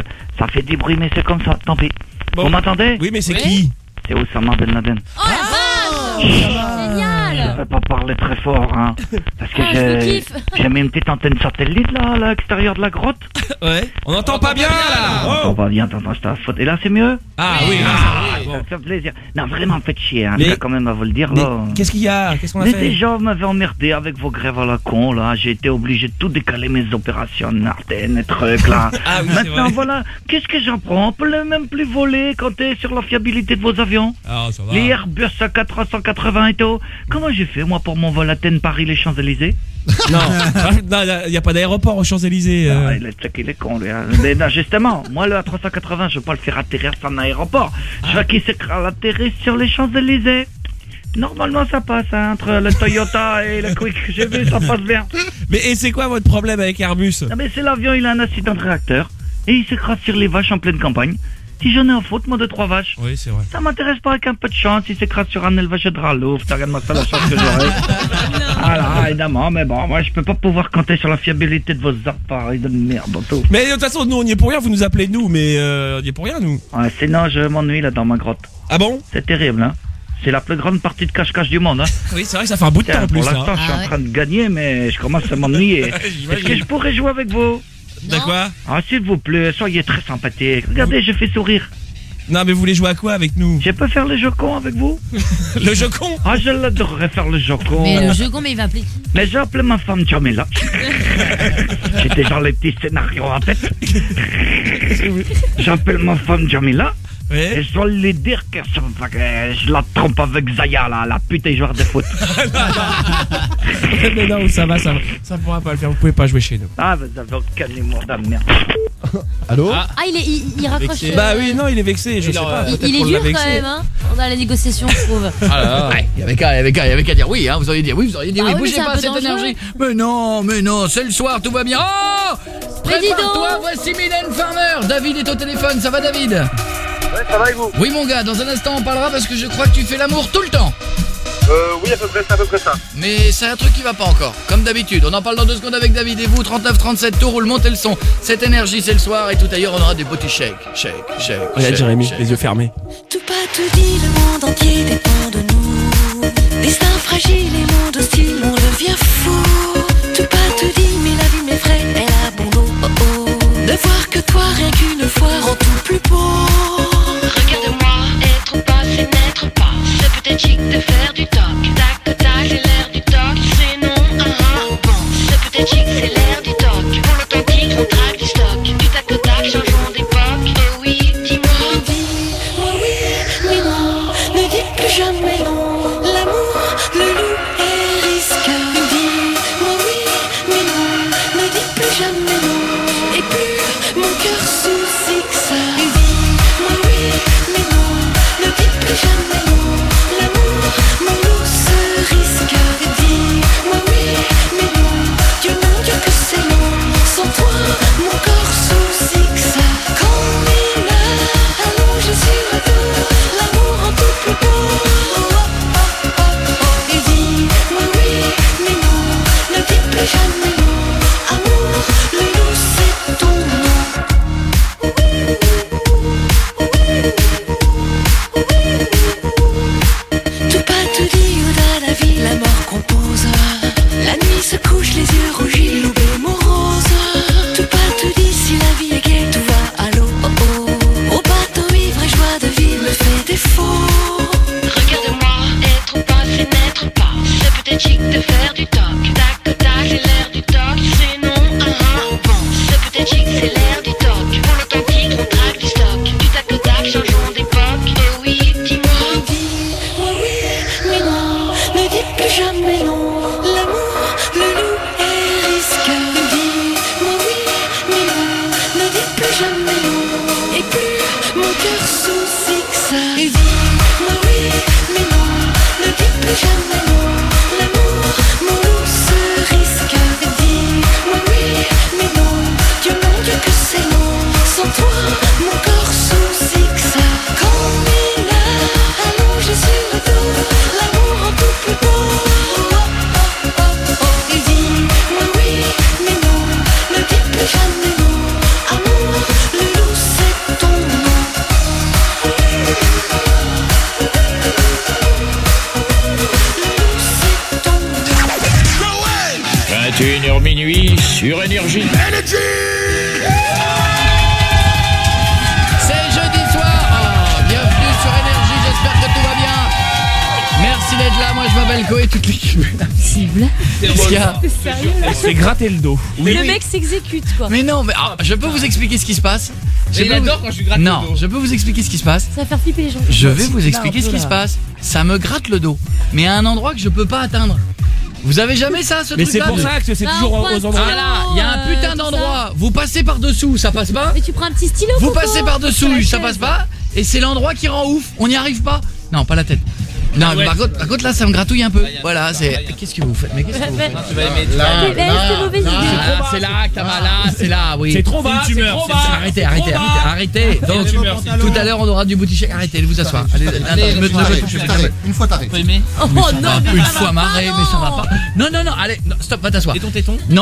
Ça fait du bruit, mais c'est comme ça, tant pis. Bon. Vous m'entendez? Oui, mais c'est qui? C'est Oussama Ben Laden. Oh la vache! Génial! Je peux pas parler très fort, hein. Parce que Ah, je vous kiffe. j'ai mis une petite antenne satellite, là, à l'extérieur de la grotte. Ouais. On n'entend pas bien là. On Oh. va bien t'entendre ta faute. Et là, c'est mieux? Ah oui. Ça fait plaisir. Non, vraiment, faites chier, hein. Mais- Je vais quand même à vous le dire, Mais là. qu'est-ce qu'il y a? Qu'est-ce qu'on a Mais fait? déjà, vous m'avez emmerdé avec vos grèves à la con, là. J'ai été obligé de tout décaler mes opérations Narden et trucs, là. Ah oui, c'est Maintenant, vrai. voilà. Qu'est-ce que j'en prends? On peut même plus voler quand t'es sur la fiabilité de vos avions. Ah, ça va. Les Airbus à 480 et tout. Comment j'ai fait, moi, pour mon vol Athènes-Paris, les Champs-Élysées? Non, il n'y a pas d'aéroport aux Champs-Élysées. Ah, il est check, il est con, lui. Hein. Mais non, justement, moi, le A380, je veux pas le faire atterrir sur un aéroport. Je veux qu'il atterrir sur les Champs-Élysées. Normalement, ça passe, hein, entre le Toyota et le Quick. J'ai vu, ça passe bien. Mais et c'est quoi votre problème avec Airbus? Non, mais c'est l'avion, il a un accident de réacteur. Et il s'écrase sur les vaches en pleine campagne. Si j'en ai en faute, moi, de 3 vaches. Oui, c'est vrai. Ça m'intéresse pas avec un peu de chance. Il s'écrase sur un élevage de ralouf. T'as regarde-moi ça, la chance que j'aurais. Voilà, évidemment. Mais bon, moi, je peux pas pouvoir compter sur la fiabilité de vos appareils de merde, tout. Mais de toute façon, nous, on y est pour rien. Vous nous appelez nous, mais on y est pour rien, nous. Ouais, sinon, je m'ennuie, là, dans ma grotte. Ah bon? C'est terrible, hein. C'est la plus grande partie de cache-cache du monde, hein. Oui, c'est vrai que ça fait un bout de temps en plus, Pour là. l'instant, je suis Ah en ouais. train de gagner, mais je commence à m'ennuyer. Est-ce que je pourrais jouer avec vous? De quoi? Ah, s'il vous plaît, soyez très sympathique. Regardez, je fais sourire. Non, mais vous voulez jouer à quoi avec nous? Je peux faire le jeu con avec vous? Le jeu con? Ah, je l'adorerais faire le jeu con. Mais le jeu con, mais il va appeler qui? Mais j'ai appelé ma femme Jamila. J'ai déjà les petits scénarios en tête. J'appelle ma femme Jamila. Et je dois lui dire que je la trompe avec Zaya, là, la pute et joueur de foot. Mais non, ça pourra pas le faire. Vous pouvez pas jouer chez nous. Ah, vous avez aucun humour de merde. Allô? Ah, il raccroche. Bah oui, non, il est vexé. Je sais pas. Il est dur quand même, hein. On a la négociation, je trouve. Ouais, il y avait qu'à dire oui, hein. Vous auriez dit oui, Bah oui, oui, bougez c'est un pas peu cette dangereux. énergie. Mais non, c'est le soir, tout va bien. Oh, Mais dis prépare-toi, donc. voici Mylène Farmer. David est au téléphone, ça va David? Ouais, ça va et vous? Oui mon gars, dans un instant on parlera parce que je crois que tu fais l'amour tout le temps. Oui, à peu près ça. Mais c'est un truc qui va pas encore, comme d'habitude. On en parle dans 2 secondes avec David et vous, 39-37 tours, roule, montez le son. Cette énergie, c'est le soir et tout ailleurs, on aura des petits shake. Regarde Jérémy, les yeux fermés. Tout pas tout dit, le monde entier dépend de nous. Destin fragile et monde hostile, on devient fou. Tout pas tout dit, 21h minuit sur Énergie. C'est jeudi soir. Bienvenue sur Énergie, j'espère que tout va bien. Merci d'être là, moi je m'appelle Koé, toute l'équipe est invisible. Qu'est-ce qu'il y a ? T'es sérieux là? Elle s'est gratté le dos. Le mec s'exécute quoi. Mais non, mais je peux vous expliquer ce qui se passe. Il adore quand je lui gratte Non, le dos. je peux vous expliquer ce qui se passe. Ça va faire flipper les gens. Je vais vous expliquer ce qui se passe. Ça me gratte le dos, mais à un endroit que je peux pas atteindre. Vous avez jamais ça, ce Mais truc-là c'est pour ça que c'est Bah, toujours on aux prend endroits. un Ah là, il y a un putain tout d'endroit. Vous passez par-dessous, ça passe pas. Mais tu prends un petit stylo. Vous Coco, passez sur par-dessous, la ça chaise. passe pas. Et c'est l'endroit qui rend ouf. On n'y arrive pas. Non, pas la tête. Non, ouais. par contre là, ça me gratouille un peu. Voilà, c'est. Qu'est-ce que vous faites? Mais qu'est-ce que vous faites? Tu vas aimer. C'est mauvaise idée. C'est là que t'as mal, là, c'est là, oui. C'est trop bas, c'est trop bas. Arrêtez. Donc, tout à l'heure, on aura du booty shake. Arrêtez, allez vous asseoir. Allez, ne me touchez pas. Une fois t'arrêtes. Oh non, mais Une ça va fois pas, marré, mais ça va pas. Non, allez, non, stop, va t'asseoir. Et ton téton? Non.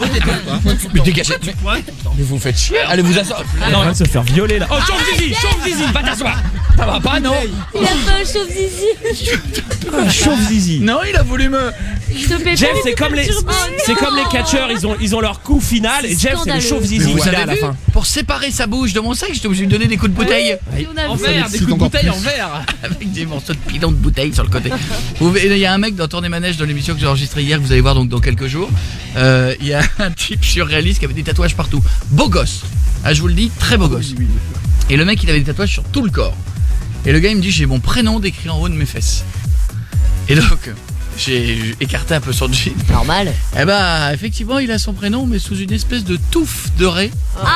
Mais dégagez. Mais vous faites chier. Allez vous asseoir. Elle est en train de se faire violer là. Oh, chauffe Zizi. Va t'asseoir. Ça va pas, non? Il a fait un chauve zizi. Chauffe Zizi. Non, il a voulu me. Je te paie Jeff, pas. c'est comme les catcheurs, ils ont leur coup final et Jeff c'est le Scandaleux. chauffe Mais Zizi vous qu'il a avez à la vu, fin. pour séparer sa bouche de mon sac, j'étais obligé de lui donner des coups de bouteille. Si on a En vu. verre, des coups de bouteille en verre. Avec des morceaux de pilon de bouteille sur le côté. Il y a un mec dans Tourner Manège dans l'émission que j'ai enregistrée hier, que vous allez voir donc dans quelques jours. Il y a un type surréaliste qui avait des tatouages partout. Beau gosse. Ah, je vous le dis, très beau gosse. Et le mec, il avait des tatouages sur tout le corps. Et le gars, il me dit, j'ai mon prénom décrit en haut de mes fesses. Et donc, j'ai écarté un peu son jean. Normal. Eh bah, effectivement, il a son prénom, mais sous une espèce de touffe de raie.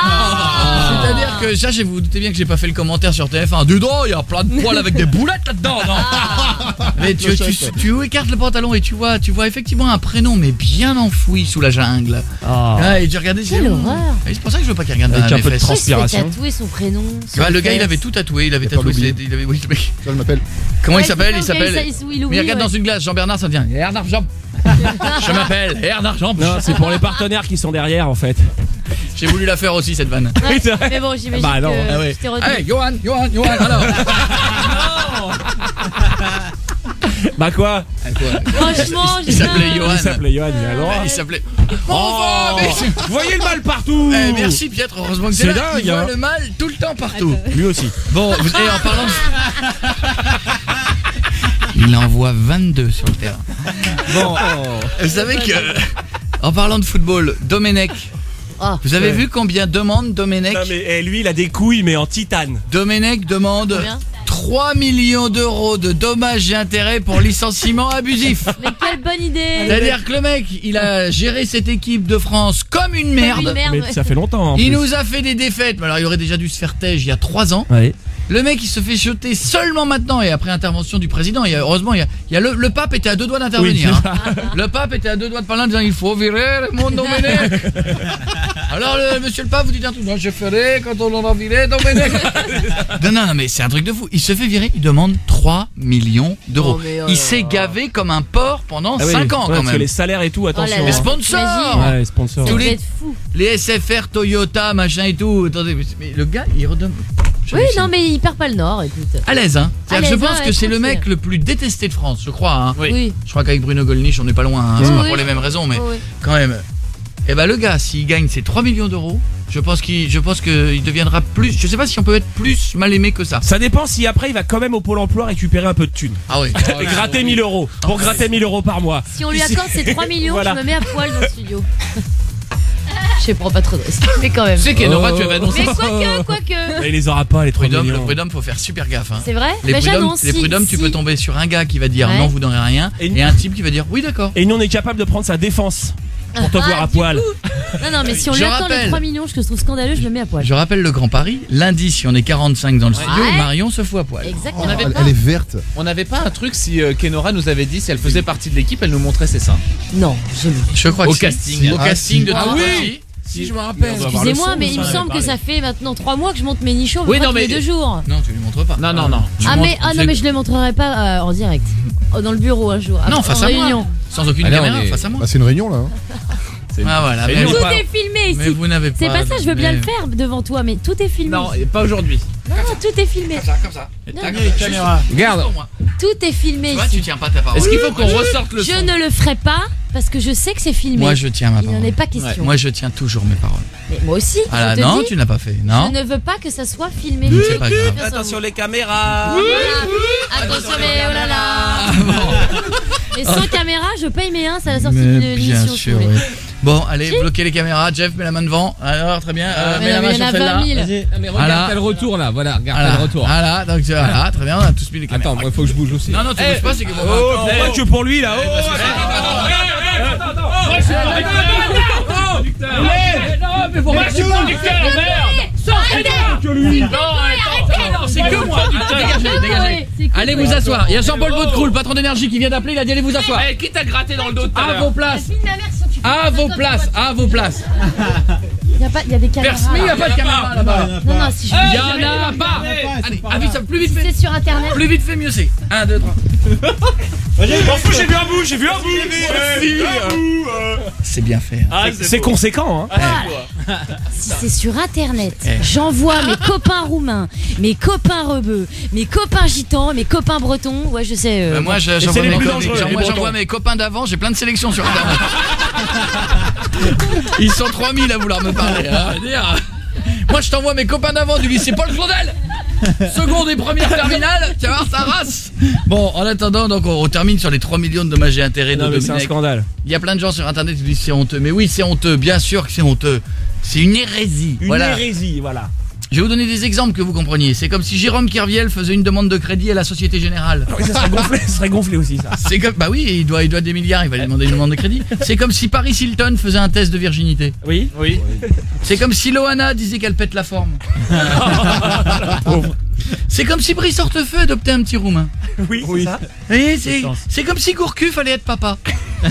Ah. C'est-à-dire que ça, vous vous doutez bien que j'ai pas fait le commentaire sur TF1. Dedans, il y a plein de poils avec des boulettes là-dedans, non? Mais tu écartes le pantalon et tu vois effectivement un prénom, mais bien enfoui sous la jungle. Ah, et tu regardais. Quelle horreur. Et c'est pour ça que je veux pas qu'il regarde Avec dans un mes peu de fesses. transpiration. Il s'est tatoué son prénom. Le gars, il avait tout tatoué. Il avait tatoué. Oui, mais Je m'appelle. comment il Ouais, s'appelle? Il c'est ça, s'appelle. il oublie, Mais regarde ouais. dans une glace. Jean-Bernard, ça devient Bernard Jean. Je m'appelle Bernard Jean. Non, c'est pour les partenaires qui sont derrière en fait. J'ai voulu la faire aussi cette vanne. Ouais, C'est vrai. mais bon, j'imagine Bah non. que Ah ouais. je t'ai retenu. Hey, Johan, alors. Bah quoi? Franchement, Il s'appelait Johan. Il s'appelait Johan, il a le droit. Il s'appelait. Oh, mais vous voyez le mal partout. merci Pietre, heureusement que C'est c'est là. dingue, Il voit hein. le mal tout le temps partout. Lui aussi. Bon, et en parlant il en voit 22 sur le terrain. Bon, vous savez que en parlant de football, Domenech. Vous avez vu combien demande Domenech? Non mais lui il a des couilles mais en titane. Domenech demande Combien 3 millions d'euros de dommages et intérêts pour licenciement abusif. Mais quelle bonne idée. C'est-à-dire que le mec, il a géré cette équipe de France comme une merde. Mais ça fait longtemps. Il nous a fait des défaites. Mais alors il aurait déjà dû se faire tège il y a 3 ans. Ouais. Le mec, il se fait jeter seulement maintenant et après intervention du président. Heureusement, il y a le pape était à 2 doigts d'intervenir. Oui, hein. Le pape était à 2 doigts de parler en disant il faut virer mon Domenech. Alors monsieur le pape, vous dites un truc. Non, je ferai quand on aura viré Domenech. non, mais c'est un truc de fou. Il se fait virer, il demande 3 millions d'euros. Oh, mais il s'est gavé comme un porc pendant 5 ans quand Parce que même. les salaires et tout, attention. Les sponsors. Ouais, sponsors. Tous Vous les, êtes fous. les SFR, Toyota, machin et tout. Attendez, mais le gars, il redonne. Oui, non, mais il perd pas le nord, écoute. À l'aise, hein. À Je l'aise, pense ouais, que c'est le tranquille. mec le plus détesté de France, je crois. Hein. Oui. Je crois qu'avec Bruno Gollnisch, on n'est pas loin. Hein. C'est Oui, pas oui. pour les mêmes raisons, mais Oui. quand même. Et ben le gars, s'il gagne ses 3 millions d'euros, je pense qu'il deviendra plus. Je sais pas si on peut être plus mal aimé que ça. Ça dépend si après il va quand même au Pôle emploi récupérer un peu de thunes. Ah oui. Et gratter 1000 euros. Pour gratter 1000 euros par mois. Si on lui accorde ses 3 millions, Voilà. je me mets à poil dans le studio. Je prends pas trop de risques, mais quand même. Tu sais qu'Enora, tu avais annoncé. Mais quoique. Mais il les aura pas les 3 Le millions. prud'homme, faut faire super gaffe. Hein. C'est vrai. Les Bah, prud'hommes, j'annonce. les prud'hommes, tu peux tomber sur un gars qui va dire Ouais. non, vous n'aurez rien, et un type qui va dire oui, d'accord. Et nous on est capable de prendre sa défense pour te voir à du poil. Non, mais si on Je lui accorde les rappelle. 3 millions, je trouve scandaleux, je me mets à poil. Je rappelle le Grand Paris. Lundi, si on est 45 dans le studio, Ouais. Marion se fout à poil. Exactement. On avait pas, Elle est verte. on n'avait pas un truc si Kenora nous avait dit si elle faisait partie de l'équipe, elle nous montrait ses seins. Non, Je crois Au que si. casting. Au Ah, casting si. de Ah tout oui. petit. Si je me rappelle. Excusez-moi, mais il me semble que ça fait maintenant 3 mois que je monte mes nichons Oui, non, tous les mais- 2 jours. Non, tu lui montres pas. Non. Non, mais je le montrerai pas en direct. Dans le bureau un jour. Non, en face à réunion. moi. Sans aucune Allez, caméra, on est- face à moi. Bah, c'est une réunion là. Hein. Ah voilà. Et Mais, nous, Tout pas- est filmé mais ici. vous n'avez pas. C'est pas ça, je veux bien mais- le faire devant toi, mais tout est filmé. Non, pas aujourd'hui. Non, tout est filmé. Comme ça. Non. Tac, juste caméra. pour Regarde. moi. Tout est filmé Toi, ici. tu tiens pas ta parole. Est-ce qu'il faut qu'on ressorte le Je son ne le ferai pas parce que je sais que c'est filmé. Moi, je tiens ma Il parole. n'en est pas question. Moi, je tiens toujours mes paroles. Mais moi aussi. Ah là, je te non, dis, tu n'as pas fait. Non. Je ne veux pas que ça soit filmé. C'est pas grave. Attention les caméras. Voilà. Attention, mais oh là là. Et sans caméra, je paye mes 1, c'est la sortie de Mais l'émission. bien sûr, oui. Bon, allez, bloquez les caméras. Jeff, mets la main devant. Alors, très bien. Mets la main sur celle-là. Mais regarde, t'as le retour là, voilà, regarde, t'as le retour. Voilà, donc voilà, très bien, on a tous mis les caméras. Attends, moi, il faut que je bouge aussi. Non, non, tu bouges pas, c'est que bon. Pourquoi tu es pour lui là? mais faut pas sur conducteur, merde! Sortez que lui! Non, c'est que moi! Dégagez. Allez vous asseoir. Il y a Jean-Paul Baudecroul, patron d'énergie, qui vient d'appeler. Il a dit allez vous asseoir. Eh, qui t'a gratté dans le dos tout à À l'heure? vos places. À vos places. À vos places. Il y a des caméras. Mais il n'y a pas de caméra là-bas. Non, non, si je Il y en a pas. Allez, ah vite, plus vite fait. C'est sur internet. Plus vite fait, mieux c'est. 1, 2, 3. J'ai vu un bout, j'ai vu un bout. C'est bien fait. C'est conséquent, hein. Si c'est sur internet, j'envoie mes copains roumains, mes copains rebeux, mes copains gitans, mes copains bretons. Ouais, je sais. Moi, j'envoie mes copains d'avant. J'ai plein de sélections sur internet. Ils sont 3000 à vouloir me parler. Moi, je t'envoie mes copains d'avant du lycée Paul Claudel. Seconde et première terminale, tu vas voir sa race. Bon, en attendant, donc on termine sur les 3 millions de dommages et intérêts de Domenech. C'est un scandale. Il y a plein de gens sur internet qui disent c'est honteux. Mais oui, c'est honteux, bien sûr que c'est honteux. C'est une hérésie. Une hérésie, voilà. Je vais vous donner des exemples que vous compreniez. C'est comme si Jérôme Kerviel faisait une demande de crédit à la Société Générale. Oui, ça serait gonflé aussi, ça. C'est comme, bah oui, il doit des milliards, il va lui demander une demande de crédit. C'est comme si Paris Hilton faisait un test de virginité. Oui. C'est comme si Loana disait qu'elle pète la forme. C'est comme si Brice Hortefeux adoptait un petit roumain. Oui. C'est comme si Gourcuff allait être papa. Mais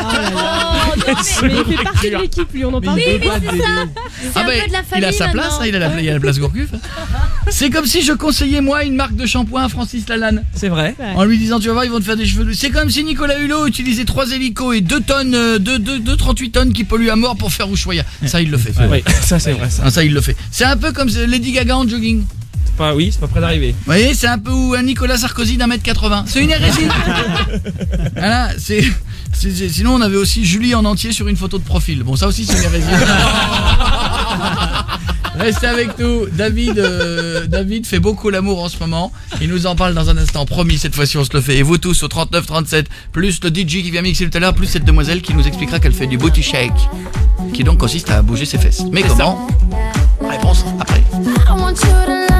il fait partie de l'équipe, lui, on en parle. Oui, mais c'est ça. C'est un peu de la famille. Il a sa place, il a la place Gourcuff. C'est comme si je conseillais moi une marque de shampoing à Francis Lalanne. C'est vrai. En lui disant tu vas voir, ils vont te faire des cheveux. C'est comme si Nicolas Hulot utilisait 3 hélicos et 2 tonnes, 38 tonnes qui polluent à mort pour faire Ushuaïa. Ça il le fait. Oui, ça c'est vrai ça. Ça il le fait. C'est un peu comme Lady Gaga en jogging. C'est pas près d'arriver. Vous voyez, c'est un peu un Nicolas Sarkozy d'1m80. C'est une hérésie. Voilà, sinon on avait aussi Julie en entier sur une photo de profil. Bon, ça aussi c'est une hérésie. Restez avec nous. David fait beaucoup l'amour en ce moment. Il nous en parle dans un instant. Promis, cette fois-ci on se le fait. Et vous tous au 39-37, plus le DJ qui vient mixer tout à l'heure, plus cette demoiselle qui nous expliquera qu'elle fait du booty shake, qui donc consiste à bouger ses fesses. Mais comment? Réponse après. I want you to